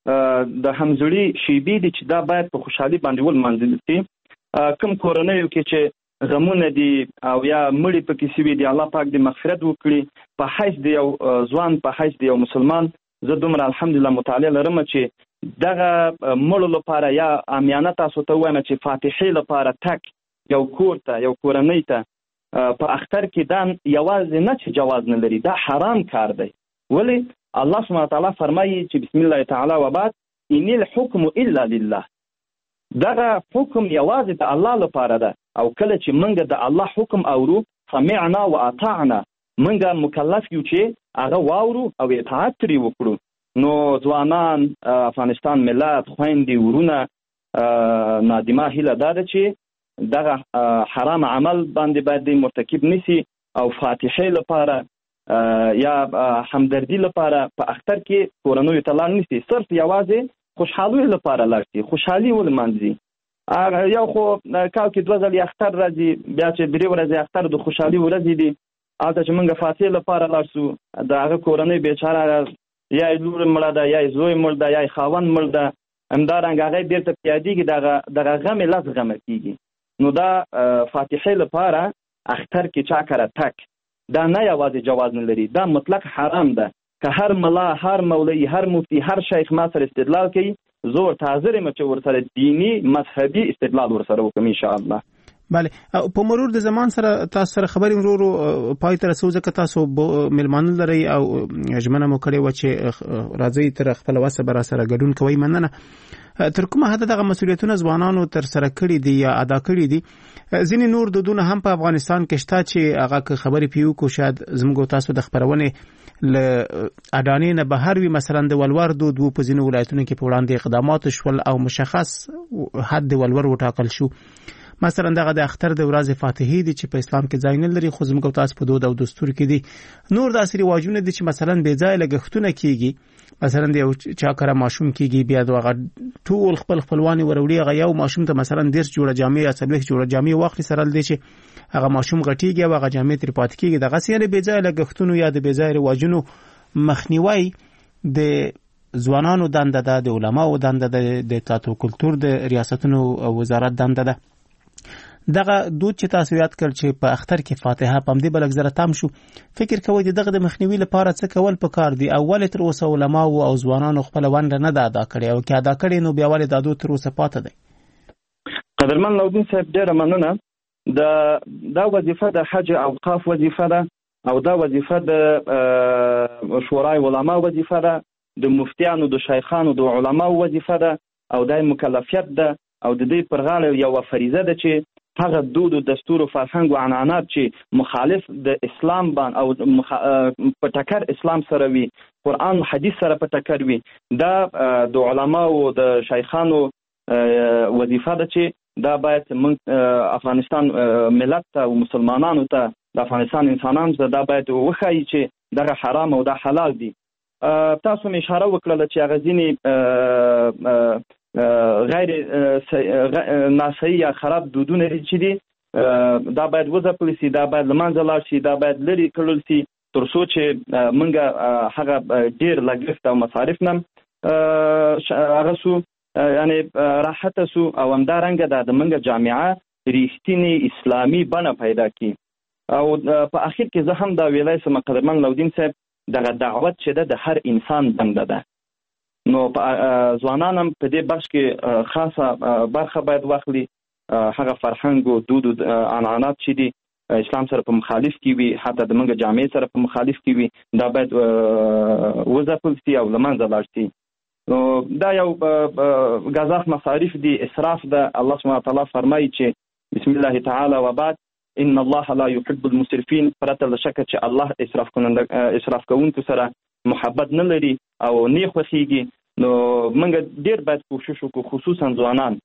د همزړي شیبې دي چې دا باید په خوشحالي باندې ولمانځل شي. کوم کورنیو کې چې غمونه دي او یا مړي پکې سوي دي الله پاک دې مغفرت وکړي. په حیث د یو ځوان په حیث د یو مسلمان زه دومره الحمدلله مطالعه لرم چې دغه مړو لپاره یا عامیانه تاسو ته وایم چې فاتحې لپاره تک یو کور ته یو کورنۍ ته په اختر کې دا یوازې نه چې جواز نه لري، دا حرام کار دی. ولی الله سبحانه تعالی فرمایي چې بسم الله تعالی و بعد ان الحكم الا لله، دغه حکم یوازې د الله لپاره ده او کله چې موږ د الله حکم اورو سمعنا واطعنا، موږ مکلف یو چې هغه واورو او اطاعت ترې وکړو. نو ځوانان افغانستان ملت خويندې ورونه نادمه هیله ده چې دغه حرام عمل باندې باید مرتکب نشي او فاتحه لپاره یا همدردی لپاره په اختر کې کورنوي تلان نشي، صرف یوازې خوشحالي لپاره لاړ خوشحالي ولمانځي. یو خو کال کې دوه ځلې اختر راځي، بیا چې درې ورځې اختر د خوشحالي ورځې دي، هلته چې موږ فاتحه لپاره لاړ شو د هغه کورنۍ بیچاره یا لور مړه ده یا زوی مړ ده یا خاوند مړ ده، همدارنګه هغه بیرته پیادېږي، دغه دغه غم یې لږ غمه کېږي. نو دا فاتحه لپاره اختر کې چا کړه تک دا نه یوازې جواز نه لري، دا مطلق حرام ده. که هر ملا هر مولوی هر مفتی هر شیخ ما سره استدلال کوي زور حاضر یم چې ورسره دینی مذهبي استدلال ورسره وکم ان شاء الله. بله، په مرور د زمان سره تاسو سره خبرې ورو پای ته رسو، ځکه تاسو ملمانه لري او ژمنه مو کړې و چې راځي تر خپل وسه بر سره ګډون کوي. مننه. تر کومه حد دغه مسولیتونه ځوانانو تر سره کړی دي یا ادا کړی دي؟ ځینې نور دودونه هم په افغانستان کې شته چې هغه خبرې پیو کو شاید زموږ تاسو د خبرونه ل اډانې نه بهر وي، مثلا د ولور دود وو په ځینو ولایتونو کې په وړاندې اقدامات شول او مشخص حد ولور وټاکل شو. مثلا دغه د اختر د ورځې فاتحې دي چې په اسلام کې ځای نه لري، خو زموږ تاسو په دود او دستور کې دي. نور داسې رواجونه دي چې مثلا بې ځای لګښتونه کیږي، مثلا د یو چا کره ماشوم کیږي، بیا دغه ټول خپل خپلوان وروړي، هغه یو ماشوم ته مثلا ډیر جوړه جامې یا څلوېښت جوړه جامې واخلي سره دي چې هغه ماشوم غټیږي او هغه جامې ترې پاتې کیږي. دغه سیاره بې ځای لګښتونو یا د بې ځای رواجونو مخنیوي د ځوانانو دنده ده، د علماو دنده ده، د اطلاعات او کلتور د ریاستونو وزارت دنده ده. دغه دود چې تاسو یاد کړ چې په اختر کې فاتحه پم دی بلک زره تام شو، فکر کوئ د دغه د مخنیوي لپاره څه کول پکار دي؟ اول تر اوسه علما او ځوانانو خپل ونډه نه ده ادا کړې، او که ادا کړې نو بیا ولې دا دود تر اوسه پاتې دی؟ قدرمن لودین صاحب ډېره مننه. د دا وظیفه د حج اوقاف وظیفه ده او دا وظیفه د شورای علما وظیفه ده، د مفتیانو د شیخانو د علما وظیفه ده او د مکلفیت ده او د دې پر غاړه یو فریضه ده چې هغه دود او دستور او فرهنګ او عنعنات چې مخالف د اسلام باندې او مخ... په ټکر اسلام سره وي، قرآن او حدیث سره په ټکر وي، دا د علما او د شیخانو وظیفه ده چې دا باید من افغانستان ملت ته او مسلمانانو ته د افغانستان انسانانو ته دا باید وښایي چې دغه حرام او دا حلال دي. تاسو مې اشاره وکړه چې هغه ځینې غیر ناصحي یا خراب دودونه چې دي دا باید وځپل شي، دا باید له منځه لاړ شي، دا باید لرې کړل شي تر څو چې موږ هغه ډېر لګښت او مصارف نه هغه سو یعنی راحت سو او همدارنګه دا د موږ جامعه ریښتینی اسلامي بڼه پیدا کړي. او په اخر کې زه هم دا ویلای سم قدرمن لودین صاحب دغه دعوت چې ده د هر انسان دنده ده، نو ځوانان هم په دې بخش کې خاصه برخه باید واخلي. هغه فرهنګ او دود او عنعنات چې دي اسلام سره په مخالف کې وي، حتی د موږ جامعې سره په مخالف کې وي، دا باید وځپل شي او له منځه لاړ شي. نو دا یو غزاف مصارف دي، اسراف ده. الله سبحانه تعالی فرمایي چې بسم الله تعالی و بعد ان الله لا يحب المسرفين، پرته له شکه چې الله اسراف کوونکو اسراف کوونکو سره محبت نه لري او نه خوښیږي. نو موږ ډیر باید کوشش وکړو، خصوصا ځوانان،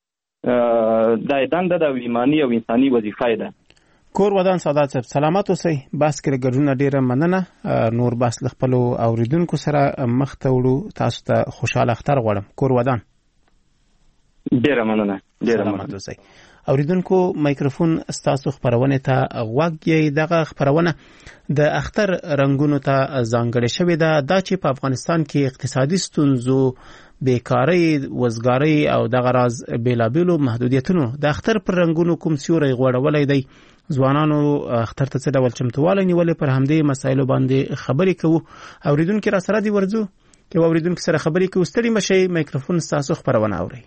دا دنده د ایمانی او انساني وظیفه ده. کور ودان سعادت صاحب سلامت اوسئ. بس کې ګډونه ډیره مننه. نور بس له خپل اوریدونکو سره مخ ته وړو. تاسو ته خوشاله اختر غواړم. کور ودان. ډیره مننه. ډیره مننه اوسئ. اوریدونکو مایکروفون ستاسو خبرونه ته غوږ یې. دغه خبرونه د اختر رنگونو ته ځانګړې شوې ده دا چې په افغانستان کې اقتصادي ستونزو، بیکاری، وزګاری او دغه راز بیلابیلو محدودیتونو د اختر پر رنگونو کوم سیوری غوړولای دی. ځوانانو اختر ته څه ډول چمتووالی نیولې پر همدې مسایلو باندې خبرې کوو. اوریدونکو را سره دی ورځو کې اوریدونکو سره خبرې کوو. ستړي مشي، مایکروفون ستاسو خبرونه اوري.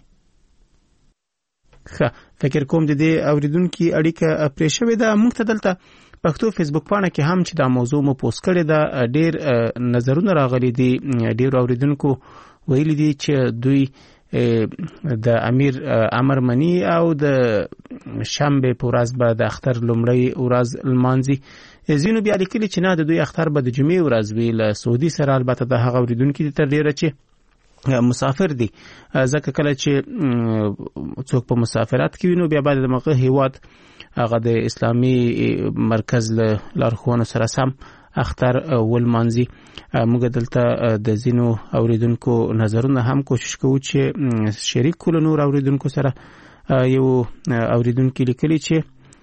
ښه فکر کوم د دې اوریدونکو اړیکه پرې شوې ده. موږ ته دلته پښتو فیسبوک پاڼه کې هم چې دا موضوع مو پوسټ کړې ده ډېر نظرونه راغلي دي. ډېر اوریدونکو ویلي دي چې دوی د امیر امر منی او د شنبه په ورځ به د اختر لومړی ورځ لمانځي. ځینو بیا لیکلي چې نه د دوی اختر به د جمعې ورځ وي له سعودي سره. البته د هغه اوریدونکو تر ډیره چې مسافر دي، ځکه کله چې څوک په مسافرت کې وینو بیا باید د مغه هیواد هغه د اسلامي مرکز له لارښوونو سره سم اختر ولمانځي. موږ دلته د ځینو اوریدونکو نظرونه هم کوشش کوو چې شریک کړو نور اوریدونکو سره. یو اوریدونکو لیکلي چې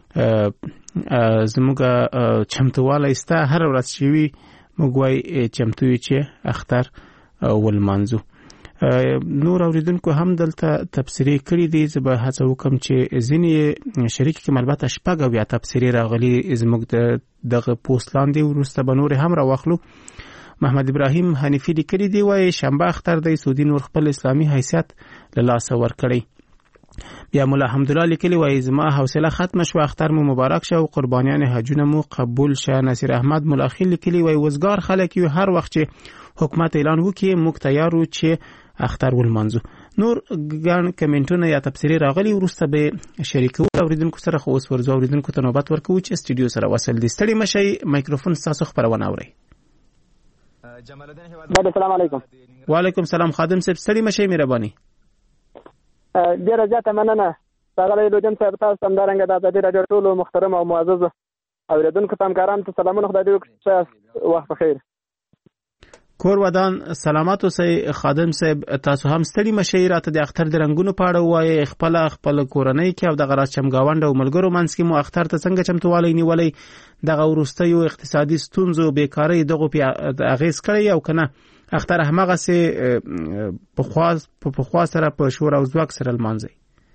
زموږ چمتواله استه هر ورځ شوي موږ وای چمتو یو چې اختر ولمانځو. نور اوریدونکو هم دلته تفسیری کړی دي. زه به هڅه وکم چې ځینې شریک کې البته شپږ او یا تفسیری راغلي زموږ دغه پوسټ لاندې ورسته به نور هم راوخلو. محمد ابراهیم حنیفی لیکلی دی وای شنبه اختر د سعودي نور خپل اسلامي حیثیت له لاسه ورکړي. بیا مولا حمدالله لیکلی وای زما حوصله ختم شو، اختر مو مبارک شه او قربانیان حجونه مو قبول شه. نصیر احمد ملاخی لیکلی وای وزګار خلک یو هر وخت چې حکومت اعلان وکړي موږ تیار یو چې اختر ولمانځو. نور ګڼ کمنټونه یا تفسیری راغلي ورسته به شریکو اوریدونکو سره. خو اوس ورځو اوریدونکو ته نوبت ورکوو چې استودیو سره وصل دي. ستړي مشي، مایکروفون تاسو خبرونه اوري. جمال الدین هیواد السلام علیکم. وعلیکم السلام خادم صاحب، ستړي مشي مهرباني. ډیره زیاته مننه. څنګه لودین صاحب تاسو هم دارنګه د ازادي رادیو ټولو محترم او معزز اوریدونکو تمکاران ته سلامونه. خدای دې وکړي وخت بخیر. کور ودان سلامات اوسئ. خادم صاحب تاسو هم ستړي مشي، راته د اختر د رنگونو په اړه وایي. خپل خپل کورنۍ کې او د غراس چمګاوند او ملګرو منځ کې مو اختر ته څنګه چمتووالی نیولې؟ دغه وروستیو اقتصادي ستونزو، بیکاری دغه په اغیز کړی او کنه اختر همغه سه په خواص په خواص سره په شور او ځواک سره لمانځي؟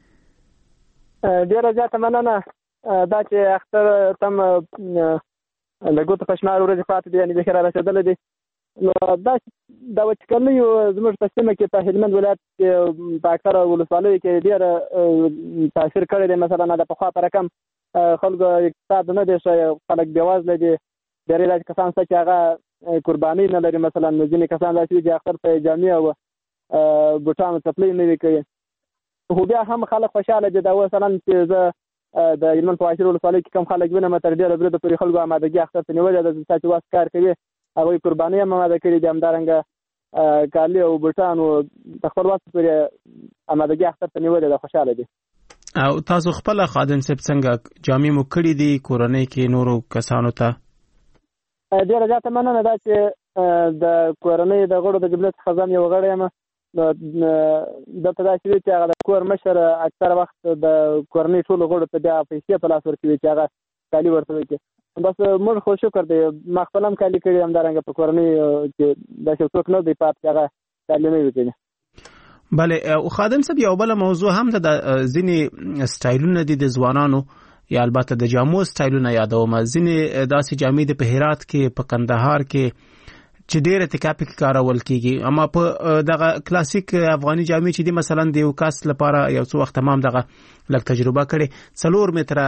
ډیره زیاته مننه. دا چې اختر تم لګوت په شمار ورځې پاتې دي یعنی ذکر رسیدل دي. نو دا دا چې کله یو زموږ په سیمه کې په هلمند ولایت کې په اکثره ولسوالیو کې ډیر تاثیر کړی دی. مثلا د پخوا پر رقم خلکو اقتصاد نه دی شوی، خلک بېوزله دي. ډېری داسې کسان شته چې هغه قرباني نه لري. مثلا ځینې کسان داسې دي چې اختر ته جامې او بوټانو څپلۍ نه وي کوي. خو بیا هم خلک خوشحاله دي. دا مثلا چې زه د هلمند په عاشر ولسوالۍ کې کوم خلک وینم تر ډېره بریده پورې خلکو امادګي اختر ته نیولې ده. د چې واس کار کوي هغوی قرباني هم اماده کړي دي. همدارنګه کالي او بوټانو د خپل وس پورې امادګي اختر ته نیولې ده، خوشحاله دي. او تاسو خپل خادم صاحب څنګه جامې مو کړې دي کورنۍ کې نورو کسانو ته؟ ډېره زیاته مننه. دا چې د کورنۍ د غړو د جملې څخه زه یو غړی یم. دلته داسې وي چې هغه د کور مشر اکثره وخت د کورنۍ ټولو غړو ته بیا پیسې په لاس ورکوي چې هغه کالي ورته وکړي. بس موږ خو شکر دی ما خپل هم کالي کړي. همدارنګه په کورنۍ کې داسې څوک نه دی پاتې چې هغه کالي نه وکړي. بله او خادم صاحب یو بله موضوع هم د ځینې سټایلونه دي د ځوانانو یا البته د جامو سټایلونه یادوم. ځینې داسې جامې د په هرات کې، په کندهار کې چې ډېر اتکا پکې کارول کېږي. اما په دغه کلاسیک افغاني جامې چې دي مثلا د یو کس لپاره یو څو وخت تمام دغه لږ تجربه کړي څلور متره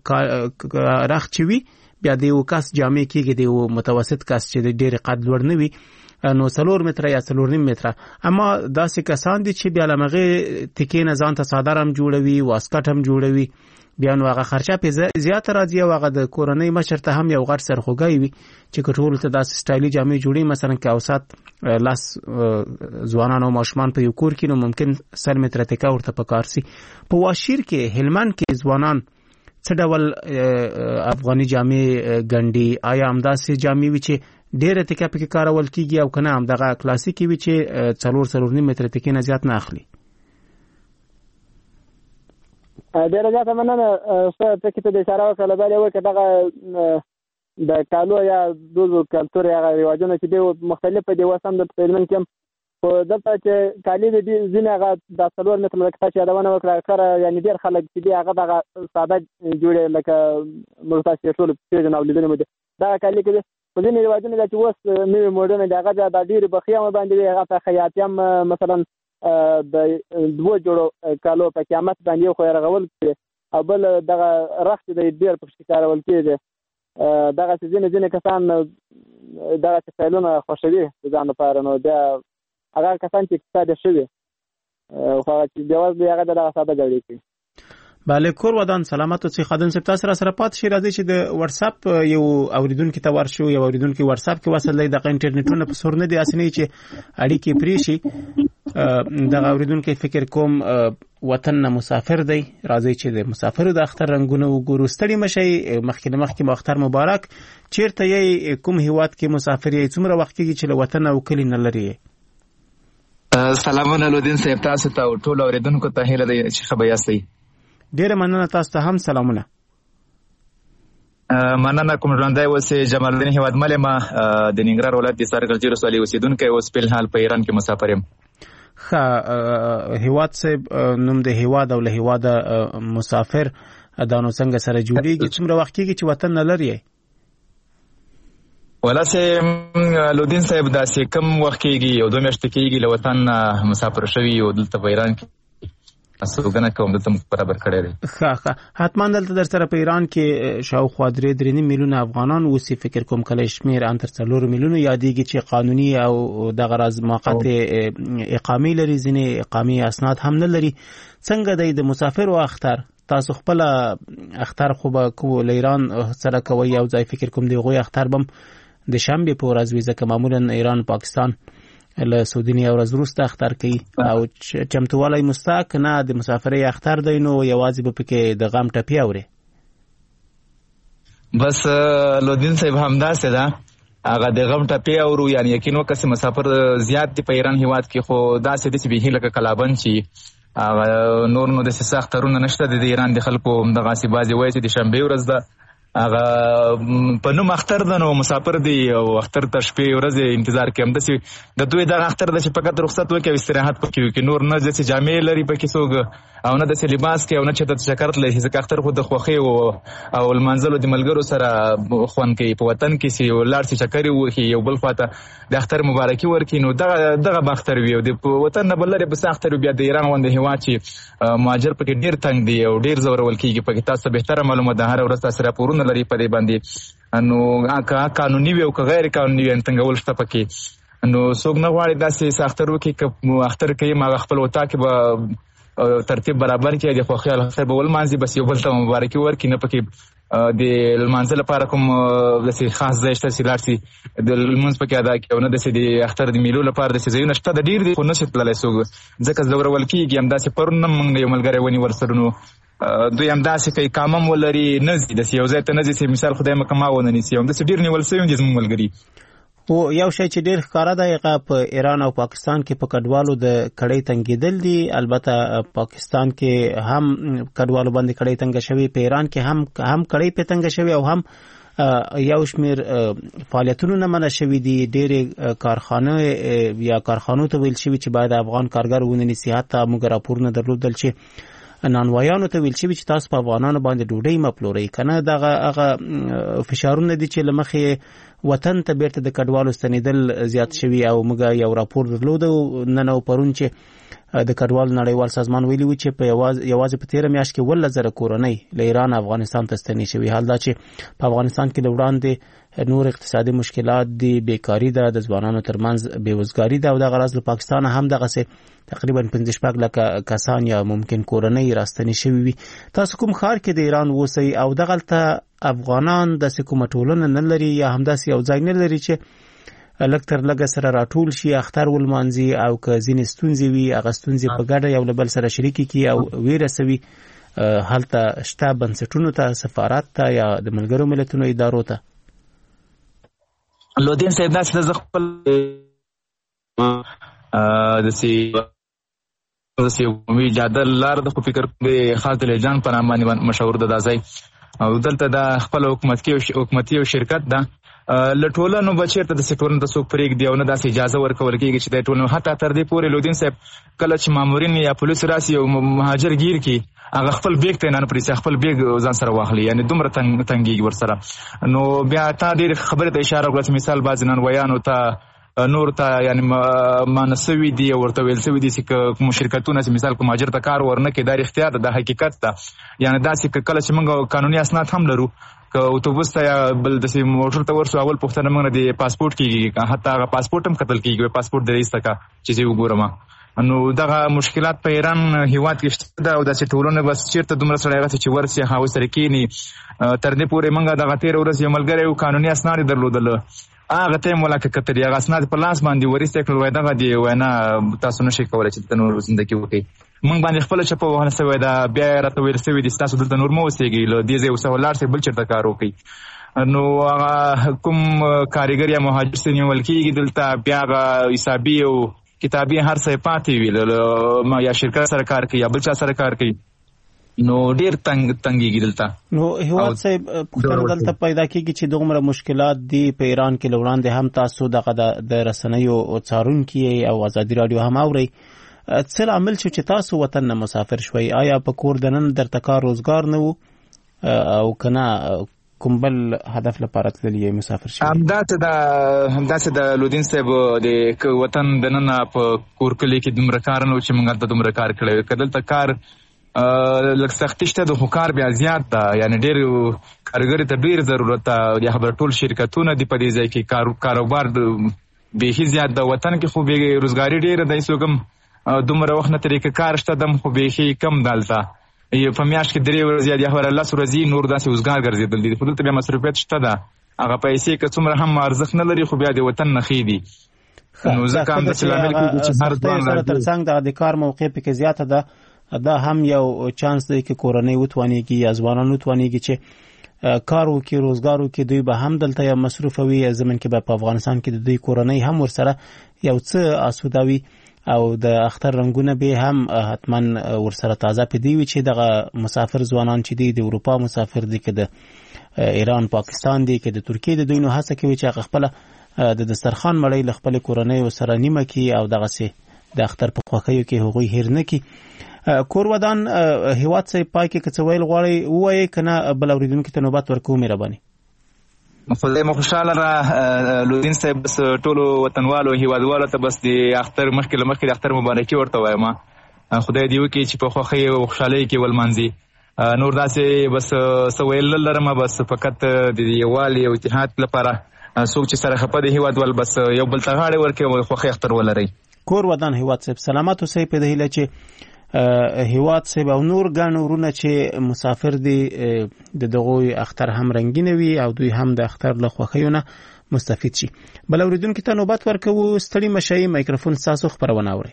رخ چې وي بیا د یو کس جامې کېږي د یو متوسط کس چې د ډېر قد لوړ نه وي نو څلور متره یا څلور نیم متره. اما داسې کسان دي چې بیا لمغه تکې نه ځان ته صادر هم جوړوي، واسکټ هم جوړوي، بیا نو هغه خرچه په زیات راځي او هغه د کورنۍ مشر ته هم یو غټ سرخوږی وي چې کټول ته داسې سټایلی جامې جوړي. مثلا که اوسات لاس ځوانان او ماشومان په یو کور کې نو ممکن سل متره تکا ورته پکار سي. په واشیر کې هلمند کې ځوانان څه ډول افغاني جامې ګنډي؟ آیا همداسې جامې وي چې ډېر تکا پکې کارول کیږي او کنه هم دغه کلاسیکي وي چې څلور څلور نیم متره تکې نه زیات نه اخلي؟ ډېره زیاته مننه. څه ټکي ته د اشاره وکړه بل یو کې دغه د کالو یا دوزو کلتور یا رواجونه چې دی مختلف دي وسم د فلمن کې خو دلته چې کالي دي ځینې هغه د څلور متر لکه چې یادونه وکړه کړه یعنی ډېر خلک چې دی هغه دغه ساده جوړې لکه مرتاح ټول پیژن او لیدنه مو دي دا کالي کې په ځینې رواجونه چې اوس نوې موډرن دي هغه د ډېر بخیامه باندې هغه په خیاطیم مثلا د دوه جوړو کالو په قیامت باندې خو رغول کړي او بل دغه رخت د ډېر په ښکارول کېږي دغه ځینې ځینې کسان دغه فعلونه خوښوي ځان لپاره نو دا هغه کسان چې اقتصاد شوي خو چې دیواز دی هغه دغه ساده جوړې کړي. بله کور ودان سلامت اوسئ خادم صاحب تاسو را سره پات شي راځي چې د واتس اپ یو اوریدونکو ته ورشو یو اوریدونکو واتس اپ کې وصل دی د انټرنیټونو په سور نه دی اسنه چې اړیکې پری شي د اوریدونکو فکر کوم وطن نه مسافر دی راځي چې د مسافر د اختر رنگونه وګورو ستړي مشي مخکې مخکې مو اختر مبارک چیرته یې کوم هیواد کې مسافر یې څومره وخت کې چې وطن او کلی نه لري. سلامونه لودین صاحب تاسو ته ټول اوریدونکو ته هیله ده چې خبر یاستئ. ډیره مننه تاسو ته هم سلامونه. مننه کوم ژوندای اوسئ. جمال الدین هیوادمل ما د ننګرهار ولایت د سارګل جیرو سولې اوسیدونکو اوس په حال په ایران کې مسافر یم. ښه هیواد صاحب نوم د هیواد او له هیواد مسافر دانو څنګه سره جوړیږي څومره وخت کېږي چې وطن نه لري؟ ولا سه لودین صاحب دا سه کم وخت کېږي یو دوه میاشتې کېږي له وطن مسافر شوی او دلته په ایران کې اسوګنه کوم دلته برابر کړی دی. ښه ښه حتما دلته در سره په ایران کې شاوخوا درې درې نیم میلیونه افغانان اوسي فکر کوم کله شمیر ان تر څلور میلیونه یادېږي چې قانوني او د غرض موقت اقامې لري ځینې اقامې اسناد هم نه لري. څنګه د مسافر او اختر تاسو خپل اختر خو به کو ایران سره کوي او ځای فکر کوم دی غوي اختر بم د شنبه په ورځ وي ځکه معمولا ایران پاکستان له سعودي او وروسته اختر کوي او چمتووالی مستحق نه د مسافرۍ اختر دی نو یوازې به پکې د غم ټپی اوري. بس لودین صاحب همداسې ده هغه د غم ټپی اورو یعنی یقینو کس مسافر زیات دی په ایران هیواد کې خو داسې د سی به لکه کلابن چی نور نو د سخت ترونه نشته د ایران د خلکو دغه سی بازي وایي چې د شنبه ورځ ده هغه په نوم اختر ده نو مسافر دی او اختر ته شپې ورځې انتظار کوي. همداسې د دوی دغه اختر ده چې فقط رخصت وکړي او استراحت پکې وکړي نور نه داسې جامې لري پکې څوک او نه داسې لباس کوي او نه چېرته شکرت لري ځکه اختر خو د خوښۍ او لمانځلو د ملګرو سره خوند کوي په وطن کې چې ولاړ شي چکرې ووهي یو بل خوا ته د اختر مبارکي ورکړي نو دغه دغه به اختر وي او د وطن نه بل لرې بس اختر بیا د ایران غوندې هېواد چې مهاجر پکې ډېر تنګ دی او ډېر ځورول کېږي پکې تاسو ته بهتره معلومه ده هره ورځ تاسو راپورونه لري په دې باندې نو که قانوني وي او که غیر قانوني وي تنګول شته پکې نو څوک نه غواړي داسې اختر وکړي که اختر کوي ما خپل وطا کې به ترتیب برابر کړي د خوښۍ اختر به ولمانځي بس یو بل ته مبارکي ورکړي نه پکې د لمانځه لپاره کوم داسې خاص ځای شته چې لاړ شي د لمونځ پکې ادا کړي او نه داسې د اختر د میلو لپاره داسې ځایونه شته د ډېر دي خو نشي تللی څوک ځکه ځورول کېږي همداسې پرون هم موږ یو ملګری ونیول سره نو دوی همداسې کوي کامم ولري نه ځي داسې یو ځای ته نه ځي چې مثال خدای مکه ما ونه نیسي همداسې ډېر نیول سوي دي زموږ ملګري. او یو شی چې ډېر ښکاره دی هغه په ایران او پاکستان کې په کډوالو د کړۍ تنګېدل دي. البته پاکستان کې هم کډوالو باندې کړۍ تنګه شوې په ایران کې هم هم کړۍ په تنګه شوې او هم یو شمیر فعالیتونو نه منع شوي دي. ډېرې کارخانه یا کارخانو ته ویل شوي چې باید افغان کارګر ونه نیسي. حتی موږ راپورونه درلودل چې نانوایانو ته ویل شوي چې تاسو په افغانانو باندې ډوډۍ مه پلورئ که نه دغه هغه فشارونه دي چې له مخې وطن ته بیرته د کډوالو ستنېدل زیات شوي او موږ یو راپور درلودو نن او پرون چې د کډوالو نړیوال سازمان ویلي و چې په یوازې په تېره میاشت کې اوولس زره کورنۍ له ایران افغانستان ته ستنې شوي. حال دا چې په افغانستان کې له وړاندې نور اقتصادي مشکلات دي، بیکاري ده، د ځوانانو ترمنځ بېوزګاري ده او دغه راز له پاکستان هم دغسې تقریبا پنځه شپږ لکه کسان یا ممکن کورنۍ راستنې شوي وي. تاسو کوم ښار کې د ایران اوسئ او دغلته افغانان داسې کومه ټولنه نه لري یا همداسې یو ځای نه لري چې لږ تر لږه سره راټول شي اختر ولمانځي او که ځینې ستونزې وي هغه ستونزې په ګډه یو له بل سره شریکې کړي او ویې رسوي هلته شته بنسټونو ته، سفارت ته یا د ملګرو ملتونو ادارو ته؟ لودین صاحب داسې زه خپل داسې سیموي جاده لار د خو فکر به خاص د لجان په نامه باندې مشهور ده دا ځای او دلته د خپل حکومتي حکومتي او شرکت ده لټوله نو بچیرته د سټورن د څوک پرېږدي او نه داسې اجازه ورکول کېږي چې د ټولنو حتی تر دې پورې لودین صاحب کله چې مامورین یا پولیس راسي او مهاجر گیر کی هغه خپل بیگ ته نه پرېږدي خپل بیگ ځان سره واخلي یعنی دومره تنګ تنګي ورسره نو بیا تا ډېر خبره ته اشاره وکړه مثال بعض نن ویانو ته نور ته یعنی مانسوي دي ورته ویل سوي دي چې کوم شرکتونه چې مثال کوم مهاجر ته کار ورنه کې دا اختیار د حقیقت ده یعنی داسې کله چې موږ قانوني اسناد هم لرو که اتوبوس ته یا بل داسې موټر ته ورسو اول پوښتنه موږ نه د پاسپورټ کېږي حتی هغه پاسپورټ هم کتل کېږي پاسپورټ د رئیس څخه چې زه وګورم نو دغه مشکلات په ایران هیواد کې شته ده او داسې ټولنه بس چېرته دومره سړی هغسې چې ورسي هغه سره کښېني تر دې پورې موږ دغه تېره ورځ یو ملګری یو قانوني اسناد یې درلودله هغه ته یې ملاقات کتلي هغه اسناد په لاس باندې ورسته کړل وایي دغه دی وایي نه تاسو نشئ کولی چې دلته نور زندګي وکړئ موږ باندې خپله چپه وهنه سوې ده بیا یې راته ویل سوي دي ستاسو دلته نور مه اوسېږئ له دې ځای اوسه ولاړ سئ بل چېرته کار وکړئ نو هغه کوم کارګر یا مهاجر چې نیول کېږي دلته بیا هغه حسابي او کتابي هر څه یې پاتې وي یا شرکت سره کار کوي یا بل چا سره کار کوي نو ډیر تنگ تنګيږي دلته نو هیواد صاحب پښتنه دلته پیدا کیږي چې دومره مشکلات دي په ایران کې لوړاندې هم تاسو دغه د رسنیو او څارونکي او ازادي رادیو هم اوري څه عامل چې تاسو وطن نه مسافر شوي آیا په کور دنن درته کار روزګار نه وو او کنه کوم بل هدف لپاره تللی مسافر شوي همداسې د همداسې د لودین صاحب د وطن دننه په کور کلي کې دومره کار نه و چې موږ هلته دومره کار کړی وي که دلته کار لږ سختي شته د خو کار بیا زیات ده یعنی ډېر کارګرې ته ډېر ضرورت ده یا خبره ټول شرکتونه دي په دې ځای کې کاروبار بیخي زیات ده وطن کې خو بې روزګاري ډېره ده هېڅوک هم دومره وخت نه طریقه کار شته دم خو بیخي کم ده هلته په میاشت کې درې ورځې یا خبره لس ورځې نور داسې وزګار ګرځېدل دي خو دلته بیا مصروفیت شته ده هغه پیسې که څومره هم ارزښت نه لري خو بیا د وطن نه ښې دي نو ځکه همداسې لامل کېږي چې هر ځوان راځي تر څنګ دغه د کار موقع پکې زیاته ده دا هم یو چانس دی چې کورنۍ وتوانېږي یا ځوانان وتوانېږي چې کار وکړي روزګار وکړي دوی به هم دلته یا مصروف وي زمن کې به په افغانستان کې د دوی کورنۍ هم ورسره یو څه آسوده وي او د اختر رنګونه به هم حتما ورسره تازه پدې وي چې دغه مسافر ځوانان چې دي د اروپا مسافر دي که د ایران پاکستان دي که د ترکیې د دوی نو هڅه کوي چې هغه خپله د دسترخوان مړۍ له خپلې کورنۍ سره نیمه کړي او دغسې د اختر په خوښیو کې هغوی هیر نه کړي کور ودان هیواد صاحب پای کې که څه ویل غواړئ ووایئ که نه بل اورېدونکي ته نوبت ورکوو مهرباني خدای مو خوشحاله را لودین صاحب بس ټولو وطنوالو هیوادوالو ته بس د اختر مخکې له مخکې د اختر مبارکي ورته وایم خدای دې وکړي چې په خوښۍ او خوشحالۍ کې ولمانځي نور داسې بس څه ویل نه لرم بس فقط د یووالي او اتحاد لپاره څوک چې سره خفه دي هیوادوال بس یو بل ته غاړې ورکړي او خوښۍ اختر ولرئ کور ودان هیواد صاحب سلامت اوسئ په دې هیله چې هیواد صاحب او نور ګڼ ورونه چې مسافر دي د دغوی اختر هم رنګینه وي او دوی هم د اختر له خوښیو نه مستفید شي بل اورېدونکي ته نوبت ورکوو ستړي مه شئ مایکروفون ستاسو خپرونه اورئ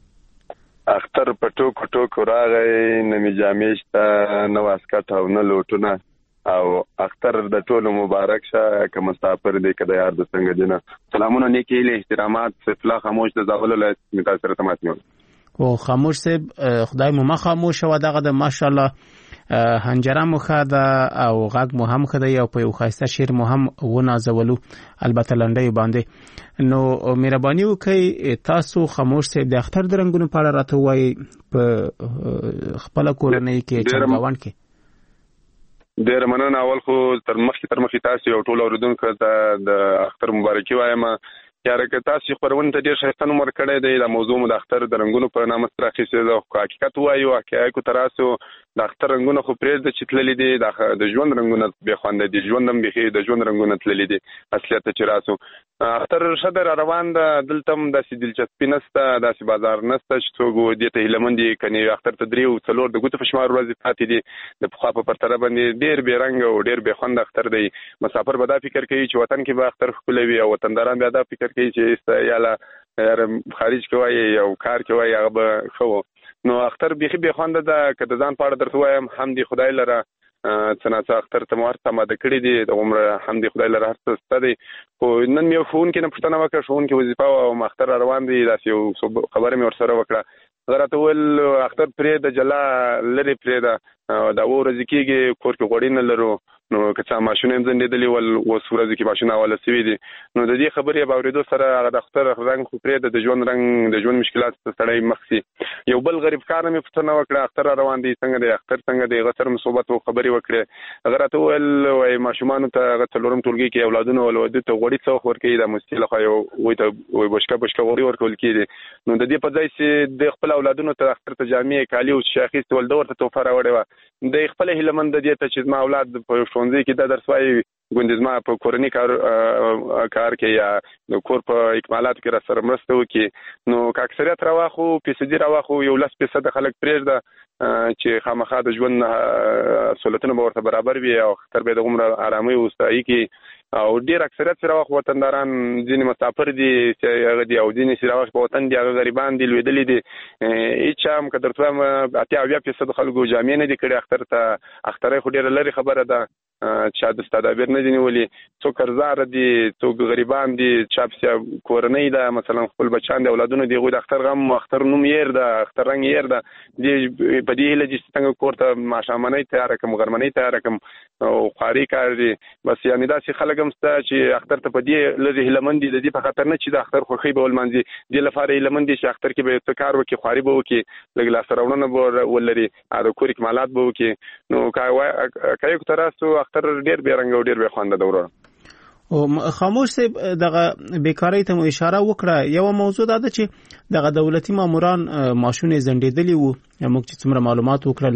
اختر په ټوکو ټوکو راغی نه مې جامې شته نه واسکټ او نه لوټونه او اختر د ټولو مبارک شه که مسافر دی که د یار د څنګه دي نه سلامونه نیکې هیلې احترامات صفلا خاموش د زاغلو له مې تاسو سره تماس نیول او خاموش صاحب خدای مو ما خاموش و دغه د ماشاءالله هنجره مو ښه ده او غږ مو هم ښه دی او په یو ښایسته شعر مو هم ونازولو البته لنډیو باندې نو مهرباني وکئ تاسو خاموش صاحب د اختر د رنګونو په اړه راته ووایئ په خپله کورنۍ کې چمګاونډ کې ډېره مننه اول خو تر مخکې تر مخکې تاسو یو ټول اورېدونکو ته د اختر مبارکي وایم یاره که تاسو خپرونې ته ډېر ښایسته نوم ورکړی دی دا موضوع مو د اختر د رنګونو په نامه سره اخیستې ده خو حقیقت ووایو حقایقو ته راسو د اختر رنګونه خو پرېږده چې تللي دي د ژوند رنګونه بې خونده دي ژوند هم بیخي د ژوند رنګونه تللي دي اصلیت ته چې راسو اختر ښه ده را روان ده دلته هم داسې دلچسپي نشته داسې بازار نشته چې څوک دې ته هیلهمند دي کنې اختر ته درې او څلور د ګوتو په شمار ورځې پاتې دي د پخوا په پرتله باندې ډېر بې رنګه او ډېر بې خونده اختر دی مسافر به دا فکر کوي چې وطن کې به اختر ښکلی وي او وطنداران بیا دا فکر کوي چې یاله خارج کې وایي او کار کې وایي هغه به ښه و نو اختر بیخي بې خونده ده که د ځان په اړه درته وایم هم دې خدای لره څه ناڅه اختر ته مو هر څه اماده کړي دي دغومره هم دې خدای لره هر څه شته دی خو نن مې یو ښوونکي نه پوښتنه وکړه ښوونکي وظیفه وه او اختر را روان دی داسې یو خبره مې ورسره وکړه غراته ول اختر پرې د جلا لري پرې دا دا ورځ کېږي کور کې غوړی نه لرو نو که څه ماشونه هم زندېدلې ول اوس ورځ کې ماشونه والا سوي دي نو د دې خبرې به اورېدو سره هغه د اختر رنګ خو پرې د ژوند رنګ د ژوند مشکلات سړی مخ سي یو بل غریب کار مې پوښتنه وکړه اختر روان دي څنګه دی اختر څنګه دی غسر مصوبت او خبرې وکړه غراته ول وای ماشومان ته هغه څلورم ټولګي کې اولادونه ولود ته غوړی څو خور کې د مستله خو یو وای ته وای بشکا بشکا غوړی ورکول کېږي نو د دې په ځای چې د خپل اولادونو ته اختر ته جامې کالی او شاخیست ول د ورته توفه راوړې و د خپل هیلمند د دې ته چې ما اولاد په ښوونځي کې د درس وای ګوندزما په کورنۍ کار کار کې یا د کور په اکمالاتو کې را سره مرسته وکړي نو که اکثریت راواخو فیصدي راواخو یو لس فیصد خلک پرېږده چې خامخا د ژوند سہولتونه به ورته برابر وي او خطر به د عمر آرامي وستایي کې او ډیر اکثریت سره وخت وطنداران ځینې مسافر دي چې هغه دي او ځینې سره وخت په وطن دي هغه غریبان دي لویدلې دي هیڅ هم قدر ته اتیا اویا فیصد خلکو جامې نه دي کړي اختر ته اخترې خو ډیر لري خبره ده چې د تدابیر نه دي نیولې څو قرضدار دي څو غریبان دي چاپسیا کورنۍ ده مثلا خپل بچان دي اولادونه دي غوډ اختر غم اختر نوم ير ده اختر رنګ ير ده دي په دې له چې څنګه کوړه ماشامنۍ تیار کوم غرمنۍ تیار کوم او خاري کار دي بس یعنی دا چې خلک هم ست چې اختر ته په دې لږه هلمندي د دې په خاطر نه چې د اختر خوخي به ولمنځي د لفاره هلمندي چې اختر کې به څه کار وکي خاري به وکي لګ لا سرهونه به ولري د کور اکمالات به وکي نو کای یو تراسو اختر ډیر بیرنګ او ډیر به خوانده دوره او خاموش صاحب دغه بیکاری ته اشاره وکړه یو موضوع دا ده چې دغه دولتي ماموران ماشونه زندېدلی وو موږ چې څومره معلومات وکړل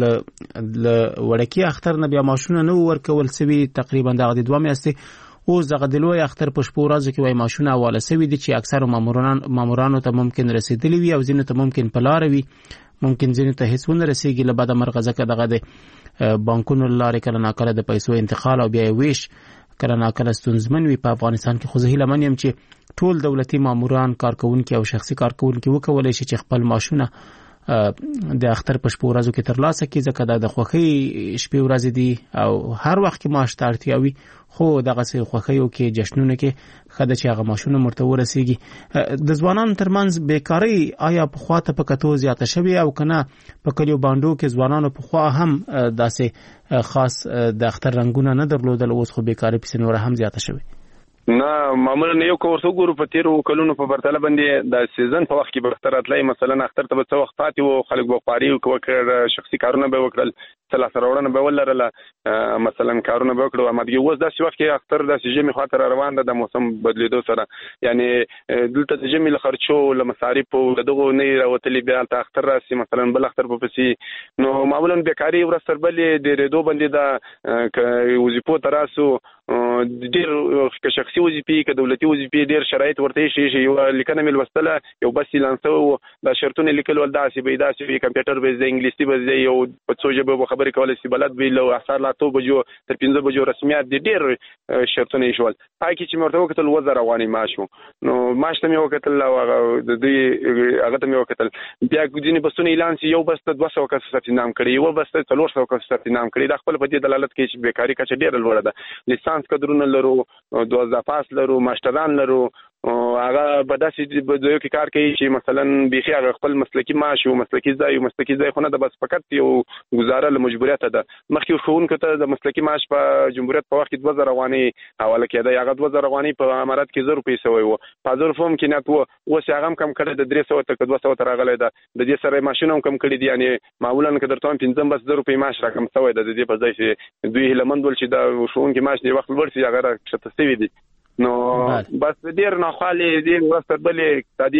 ل وړکی اختر نه بیا ماشونه نو ورکول سوي تقریبا دغه د دوه میاشتې او زغه د لوی اختر په شپو ورځو کې وای ماشونه حواله سوي دي چې اکثر ماموران مامورانو ته ممکن رسیدلی وي او ځینې ته ممکن پلار وي ممکن ځینې ته هیڅ ونه رسیږي له بعد مرغزه کې دغه د بانکونو لارې کله ناکله د پیسو انتقال او بیا ویش کله ناکله ستونزمن وي په افغانستان کې خو زه هیله من یم چې ټول دولتي ماموران کارکونکي او شخصي کارکونکي وکولای شي چې خپل ماشونه د اختر په شپو ورځو کې ترلاسه کړي ځکه دا د خوښۍ شپې ورځې دي او هر وخت کې معاش ته اړتیا وي خو دغه سي خوښیو کې جشنونه کې خدای چې هغه ماشونه مرته ورسیږي د ځوانانو ترمنځ بیکاری آیا په خواته په کتو زیاته شوی او کنه په کلیو باندو کې ځوانانو په خوا هم داسې خاص د اختر رنگونه نه درلودل اوس خو بیکاری په سنور هم زیاته شوی نه معمولا یو کورس وګورو په تیرو کلونو په پرتله باندې د سیزن په وخت کې به اختر اتلای مثلا اختر ته به څو وخت پاتې وو خلک به پاري وکړ شخصي کارونه به وکړل ثلاث راوړنه به ولرله مثلا کارونه به وکړو امدګي اوس د وخت کې اختر د سیجمي خاطر روان ده د موسم بدلیدو سره یعنی دلته د جمی له خرچو له مصارف او دغه نه راوتلې بیا ته اختر راسي مثلا بل اختر په پسي نو معمولا بیکاری ورستر بلې د ریدو باندې د وظیفو تراسو ډیر که شخصي وظیفې که دولتي وظیفې ډیر شرایط ورته شي یو لیکنه مل وستله یو بس لانسو د شرطونه لیکل ول داسې به داسې وی کمپیوټر به د انګلیسي به یو په څو ژبه خبرې کولای شي بلد وی لو اثر لا تو بجو تر پنځه بجو رسمیت دي ډیر شرطونه شول پاکي چې مرته وکتل وزر رواني ماشو نو ماش ته مې وکتل او د دې هغه ته مې وکتل بیا ګدینه بسونه اعلان سي یو بس د دوه سوه کس ستنام کړی یو بس د څلور سوه کس ستنام کړی د خپل په دې دلالت کوي چې بیکاری کچه ډیر لوړه ده لیسانس کډرونه لرو دوه پاس لرو ماستران لرو هغه په داسې ځایو کې کار کوي چې مثلا بيخي هغه خپل مسلکي معاش او مسلکي ځای او مسلکي ځای خو نه د بس فقط یو گزاره له مجبوریت ده مخکې شوونکو ته د مسلکي معاش په جمهوریت په وخت کې دوه زره افغانۍ حواله کېده هغه دوه زره افغانۍ په امارات کې زر روپۍ سوی وو په زر فهم کې نه وو اوس هغه کم کړی د درې سوه تر دوه سوه تر راغلی ده د دې سره ماشین هم کم کړی دي یعنی معمولا که درته پنځم بس زر روپۍ معاش راکم سوی ده د دې په ځای چې دوی هلمند ول چې دا شوونکي معاش دی وخت ورسي هغه راکښته سوي دي نو بس ډیر نه خالي دي ورستر بلې اقتصادي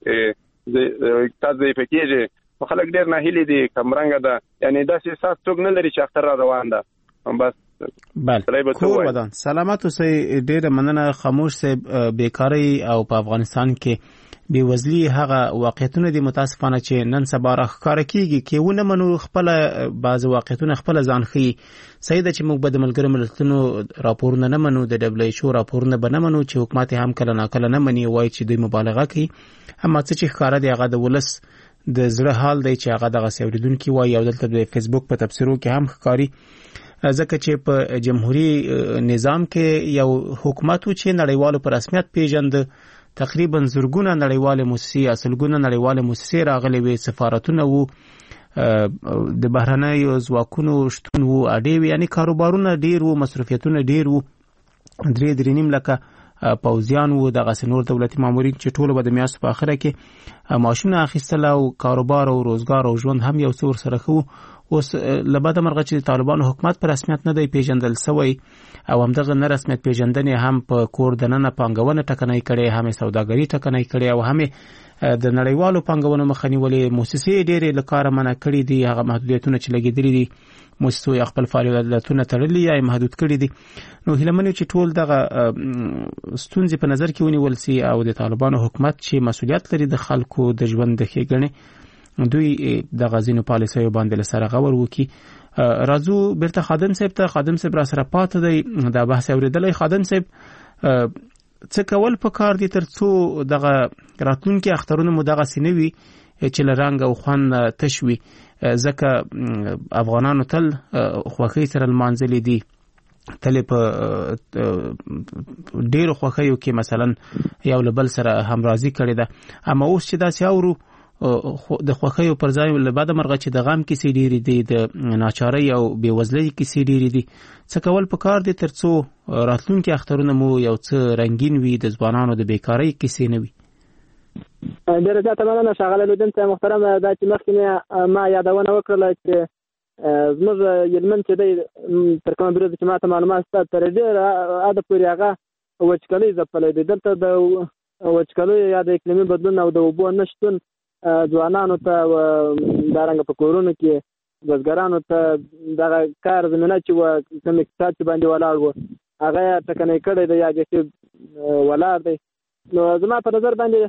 اقتصاد یې پکېږي خلک ډیر نه هلي دي کمرنګ ده یعنی داسې احساس څوک نه لري چې اختر را روان ده بس بله کور ودان سلامت اوسئ ډیره مننه خاموش صاحب بیکاری او په افغانستان کې بیوزلی هغه واقعیتونه دي متاسفانه چې نن سبا راښکاره کیږي کې ونه منو خپل بعض واقعیتونه خپل ځان خي صحیح ده چې موږ به د ملګرو ملتونو راپورونه نه منو د دبليو ایچ او راپورونه به نه منو چې حکومت هم کله ناکله نه مني وایي چې دوی مبالغه کوي اما څه چې ښکاره دی هغه د ولس د زړه حال دی چې هغه دغه اوریدونکي وایي او دلته د فیسبوک په تبصرو کې هم ښکاري ځکه چې په جمهوریت نظام کې یو حکومت و چې نړیوالو په رسمیت پیژند تقریبا زرګونه نړیواله موسسې اصلګونه نړیواله موسسې راغلي وي، سفارتونه وو، د بهرنیو ځواکونو شتون وو، اډې وي، یعنی کاروبارونه ډیر وو، مصرفیتونه ډیر وو، درې درې نیم لکه پوځیان وو، دغه نور دولتي مامورین چې ټول به د میاشتو په اخره کې معاشونه اخیستل او کاروبار او روزګار او ژوند هم یو څه ورسره خو. اوس له بده مرغه چې طالبانو حکومت په رسمیت نه دی پیژندل سوی او همدغه نه رسمیت پیژندنې هم په کور دننه پانګونه ټکنۍ کړي، هم سوداګري ټکنۍ کړي او هم د نړیوالو پانګونو مخه نیولې، موسسې ډېرې له کاره منع کړي دي، هغه محدودیتونه چې لګېدلي دي موسسو خپل فعالیتونه تړلي یا محدود کړي دي. نو هیله منو چې ټول دغه ستونزې په نظر کې ونیول سي او د طالبانو حکومت چې مسؤلیت لري د خلکو د ژوند د ښېګڼې دوی د غزینو پالیسیو باندې لسره غور وکي. راځو بیرته خادم صاحب ته. خادم صاحب را سره پاتې دی، دا بحث اوریدلی. خادم صاحب څه کول پکار دي ترڅو دغه راتلونکي اخترونه مو دغه سینوي چې له رنګ او خوند تش وي، ځکه افغانانو تل خوښۍ سره لمانځلې دي، تل په ډېرو خوښیو کې مثلا یو له بل سره همراضي کړې ده. اما اوس چې داسې اورو د خوښیو پر ځای له بده مرغه چې د غم کیسې ډېرې دي، د ناچارۍ او بېوزلۍ کیسې ډېرې دي. څه کول پکار دي ترڅو راتلونکي اخترونه مو یو څه رنګین وي، د ځوانانو د بیکارۍ کیسې نه وي؟ ډېره زیاته مننه ښاغلی لودین صاحب محترم. دا چې مخکې ما یادونه وکړله چې زموږ هلمند چې دی تر کومه بریده چې ما ته معلومات شته تر ډېره حده پورې هغه وچکلۍ ځپلی دی. دلته د وچکلۍ یا د اقلیمي بدلون او د اوبو نه شتون ځوانانو ته دارنګه په کورونو کې بزګرانو ته دغه کار زمینه چې وه کوم اقتصاد چې باندې ولاړ و هغه یې ټکنۍ کړی دی یا ګټې ولاړ دی. نو زما په نظر باندې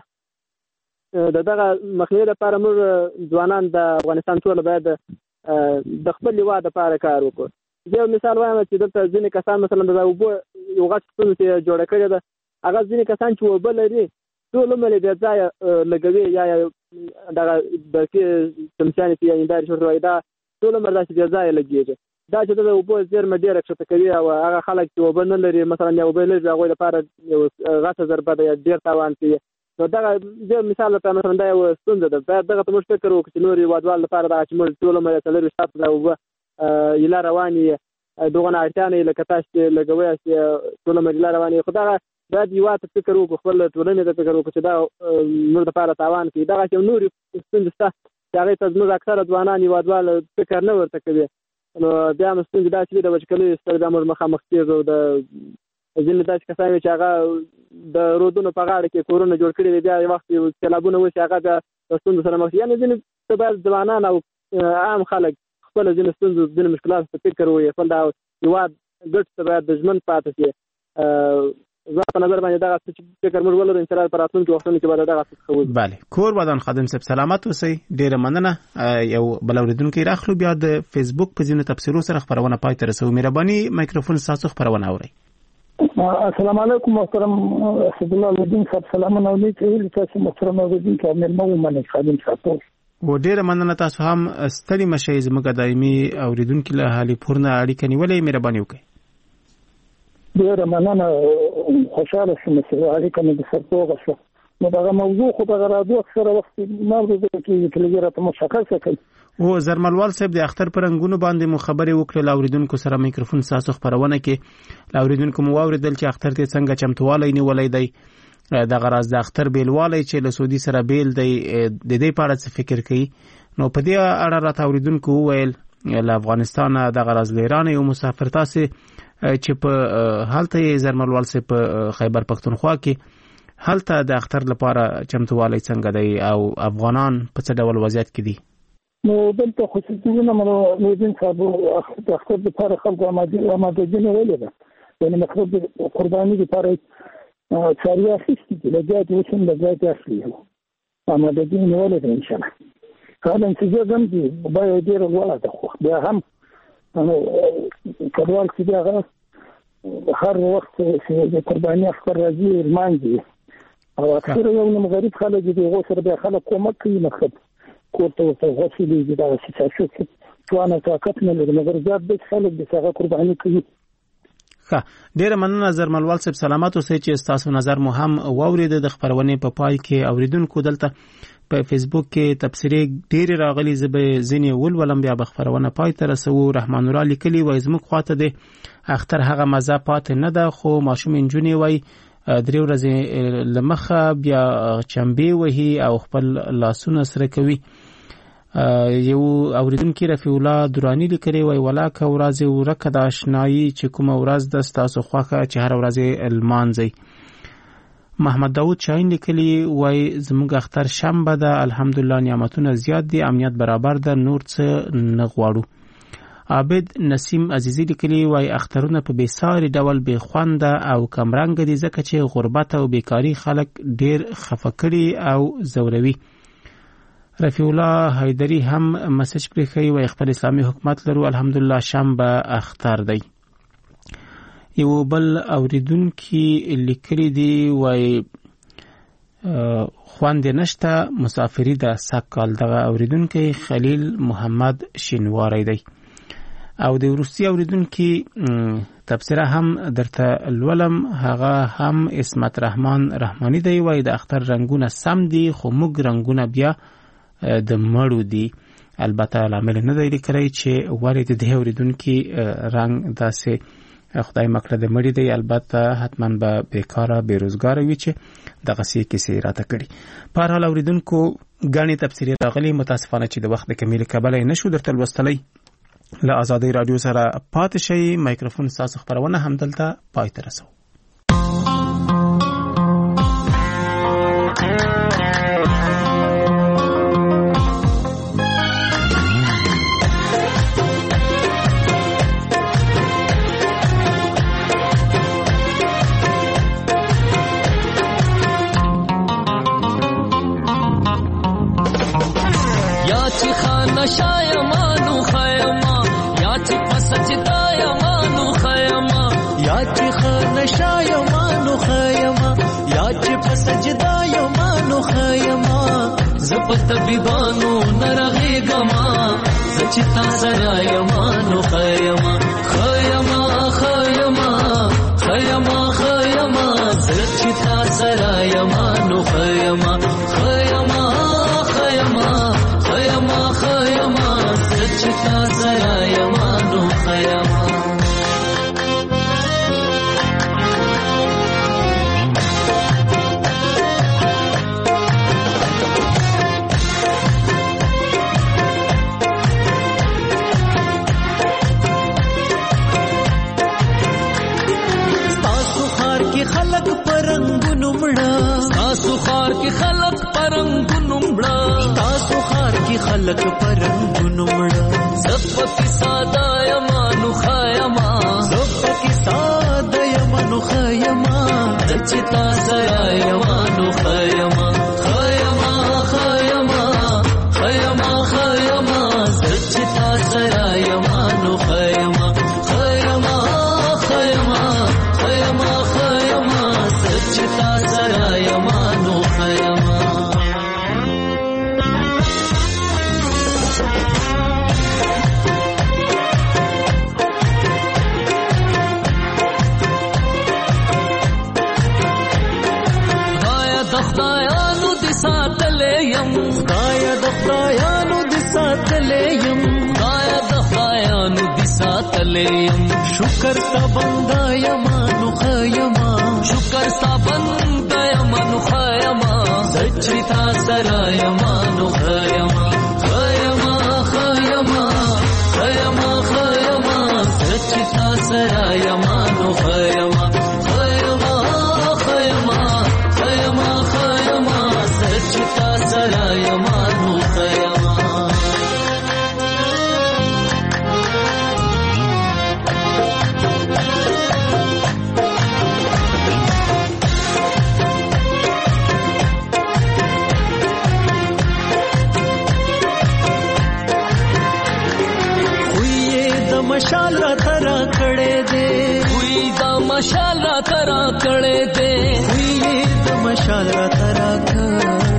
د دغه مخنیوي لپاره موږ ځوانان د افغانستان ټول باید د خپل هېواد لپاره کار وکړو. زه یو مثال وایم چې دلته ځینې کسان مثلا د اوبو یو غټ ستونزه چې جوړه کړې ده، هغه ځینې کسان چې اوبه لري ټول عمر یې بې ځایه لګوي یا دغه برقي چمچیانې چې یا هندارې شورته وایي دا ټول عمر داسې بې ځایه لګېږي. دا چې د اوبو زیرمه ډېره کښته کوي او هغه خلک چې اوبه نه لري مثلا یا اوبه لري هغوی لپاره یو غټه ضربه ده یا ډېر تاوان کوي. نو دغه زه مثال لپاره مثلا دا یو ستونزه ده، باید دغه ته موږ فکر وکړو چې نور هېوادوالو لپاره دغه چې موږ ټول عمر یې څلوېښت ساعته دا اوبه ایله روانې یې دغه نه اړتیا نه یې لکه تاسو چې لګوی یاست ټول عمر ایله روانې یې، خو دغه باید هېواد ته فکر وکړو، خپل ټولنې ته فکر وکړو چې دا موږ لپاره تاوان کوي. دغسې یو نورې ستونزې شته چې هغې ته زموږ اکثره ځوانان هېوادوال فکر نه ورته کوي. نو بیا هم ستونزې داسې وي د وچکلۍ سره بیا موږ مخامخ کېږو. د ځینې داسې کسان وي چې هغه د رودونو په غاړه کې کورونه جوړ کړي دي، بیا یو وخت سیلابونه وشي هغه بیا د ستونزو سره مخ شي. یعنې ځینې ته باید ځوانان او عام خلک خپله ځینې ستونزو ځینې مشکلاتو ته فکر ووایي، خپل دا هېواد ګټو ته باید د ژمن پاتې شي. زما په نظر باندې دغه څه چې فکر موږ ولرو انشاءالله په راتلونکي وختونو کې به دغه څه څه وځي. بله کور ودان خادم صاحب سلامت اوسئ. ډېره مننه. یو بل اورېدونکی راخلو بیا د فیسبوک په ځینو تبصرو سره خپرونه پای ته رسوو. مهرباني مایکروفون ستاسو خپرونه اورئ. السلام علیکم محترم اسد الله لودین صاحب، سلامونه علیکم. تاسو محترم اوریدونکي مېلمه ومنئ خادم صاحب. و ډېره مننه. تاسو هم ستړي مشئ، زموږ دایمي اوریدونکي له هالیپور نه اړیکه نیولې. مهرباني وکړئ. ډېره مننه، خوشحاله شوم چې اړیکه مې درسره وشوه. نو دغه موضوع خو دغه راډیو اکثره وخت ما ورته کېږي چې لږ راته مشخصه کړئ. او زرملوال صاحب د اختر پر رنګونو باندې مو خبرې وکړې، له اوریدونکو سره میکروفون ستاسو خپرونه کې له اوریدونکو مو واورېدل چې اختر ته څنګه چمتووالی نیولی دی، دغه راز د اختر بیلوالی چې له سعودي سره بیل دی د دې په اړه څه فکر کوي. نو په دې اړه راته اوریدونکو وویل له افغانستانه دغه راز له ایران یو مسافر تاسې چې په هلته یې زرملوال صاحب په خیبر پښتونخوا کې هلته د اختر لپاره چمتووالی څنګه دی او افغانان په څه ډول وضعیت کې دي؟ نو دلته خصوصیونه مو لودین صاحب د اختر لپاره خلکو آمادګي نیولې ده، یعنې مطلب قرباني لپاره څاروي اخیستي دي، لګیا دي، اوس هم لګیا دي اخلي، آمادګي نیولې ده انشاءالله. کله چې زه ځم دي بیه یې ډېره لوړه ده، خو بیا هم کډوال چې دي هغه هر وخت چې د قرباني اختر راځي لمانځي او اکثره یو نیم غریب خلک دي، هغو سره بیا خلک کومک کوي، مطلب کور ته ورته غوښې دي، دغه سیاسي توان او طاقت نه لري، مګر زیات ډېر خلک دي چې هغه قرباني کوي. ډیره مننه زرملوال صاحب، سلامات اوسئ چې تاسو نظر مو هم واورید. د خبرونه په پای کې اوریدونکو دلته په فیسبوک کې تبصرې ډېرې راغلي، زه به ځینې ولولم بیا به خبرونه پای ته رسوو. رحمان الله لیکلي وایي زموږ خواته دی اختر هغه مزه پاتې نه ده، خو ماشوم نجونې وایي درې ورځې له مخه بیا چمبې وهي او خپل لاسونه سره کوي. یو اوریدونکي رفیع الله درانی لیکلي وایي ولاکه ورځ ورکه د اشنایي چې کومه ورځ ده ستاسو خوښه چې هر ورځ لمانځئ. محمد داود شاهین لیکلی وای زموږ اختر شنبه ده، الحمدلله نعمتونه زیات دي، امنیت برابر ده، نور څه نه غواړو. عابد نسیم عزیزی لیکلی وای اخترونه په بیساري ډول بې خونده او کمرنګ دي ځکه چې غربت او بیکاری خلک ډیر خفه کړي او زوروي. رفیع الله حیدری هم مسج پرېښی وای خپل اسلامي حکومت لرو، الحمدلله شنبه اختر دی. یو بل اوریدونکي لیکلي دي وای خوند نشته مسافری ده سکال. دغه اوریدونکي خلیل محمد شینواری دی. او د روسي اوریدونکي تبصره هم درته لولم، هغه هم اسمت رحمان رحمانی دی. وای د اختر رنگونه سم دي خو موږ رنگونه بیا د مړو دي. البته لامل نه دی لیکلی چې ولې د دې اوریدونکي رنگ داسې خدای مکړه د مړی دی، البته حتما به بیکاره بیروزګار وي چې دغه سي کیسې راته کړي. په هر حال اوریدونکو غاڼې تفسیری راغلي، متاسفانه چې د وخت د کمیل کبله نشو درته لوستلی. له آزادۍ رادیو سره پاتې شئ. مایکروفون تاسو خبرونه هم دلته پای ته رسو. شایمانو خیما یا چې پسجدا یمانو خیما یا چې خان شایمانو خیما یا چې پسجدا یمانو خیما زپت بیبانو نرغی گما سچتا سرا یمانو خیما خیما خیما خیما خیما سچتا سرا یمانو خیما خیما خیما خیما خیما سچتا سرا یمانو خیما خلق پرنګونو مړه تاسو خار کې خلق پرنګونو مړه تاسو خار کې خلق پرنګونو مړه زپکی ساده یمانو خیما زپکی ساده یمانو خیما دچتا سرا یمانو خیما خیما خیما خیما خیما دچتا سرا یمانو خیما خیما خیما خیما خیما سچتا سرا یمانو خیما خدایا د خدایانو د ساتلې یم خدایا د خدایانو د ساتلې یم خدایا د خدایانو د ساتلې یم شکر تا بندا یمانو خیما شکر تا بندا یمانو خیما سچتا سرا یمانو خیما خیما خیما خیما خیما سچتا سرا یمانو خیما خیما خیما خیما خیما سچتا سرا یمانو خیما مشال را ترا کړه دے وی دا مشال را ترا کړه دے وی دا مشال را ترا کړه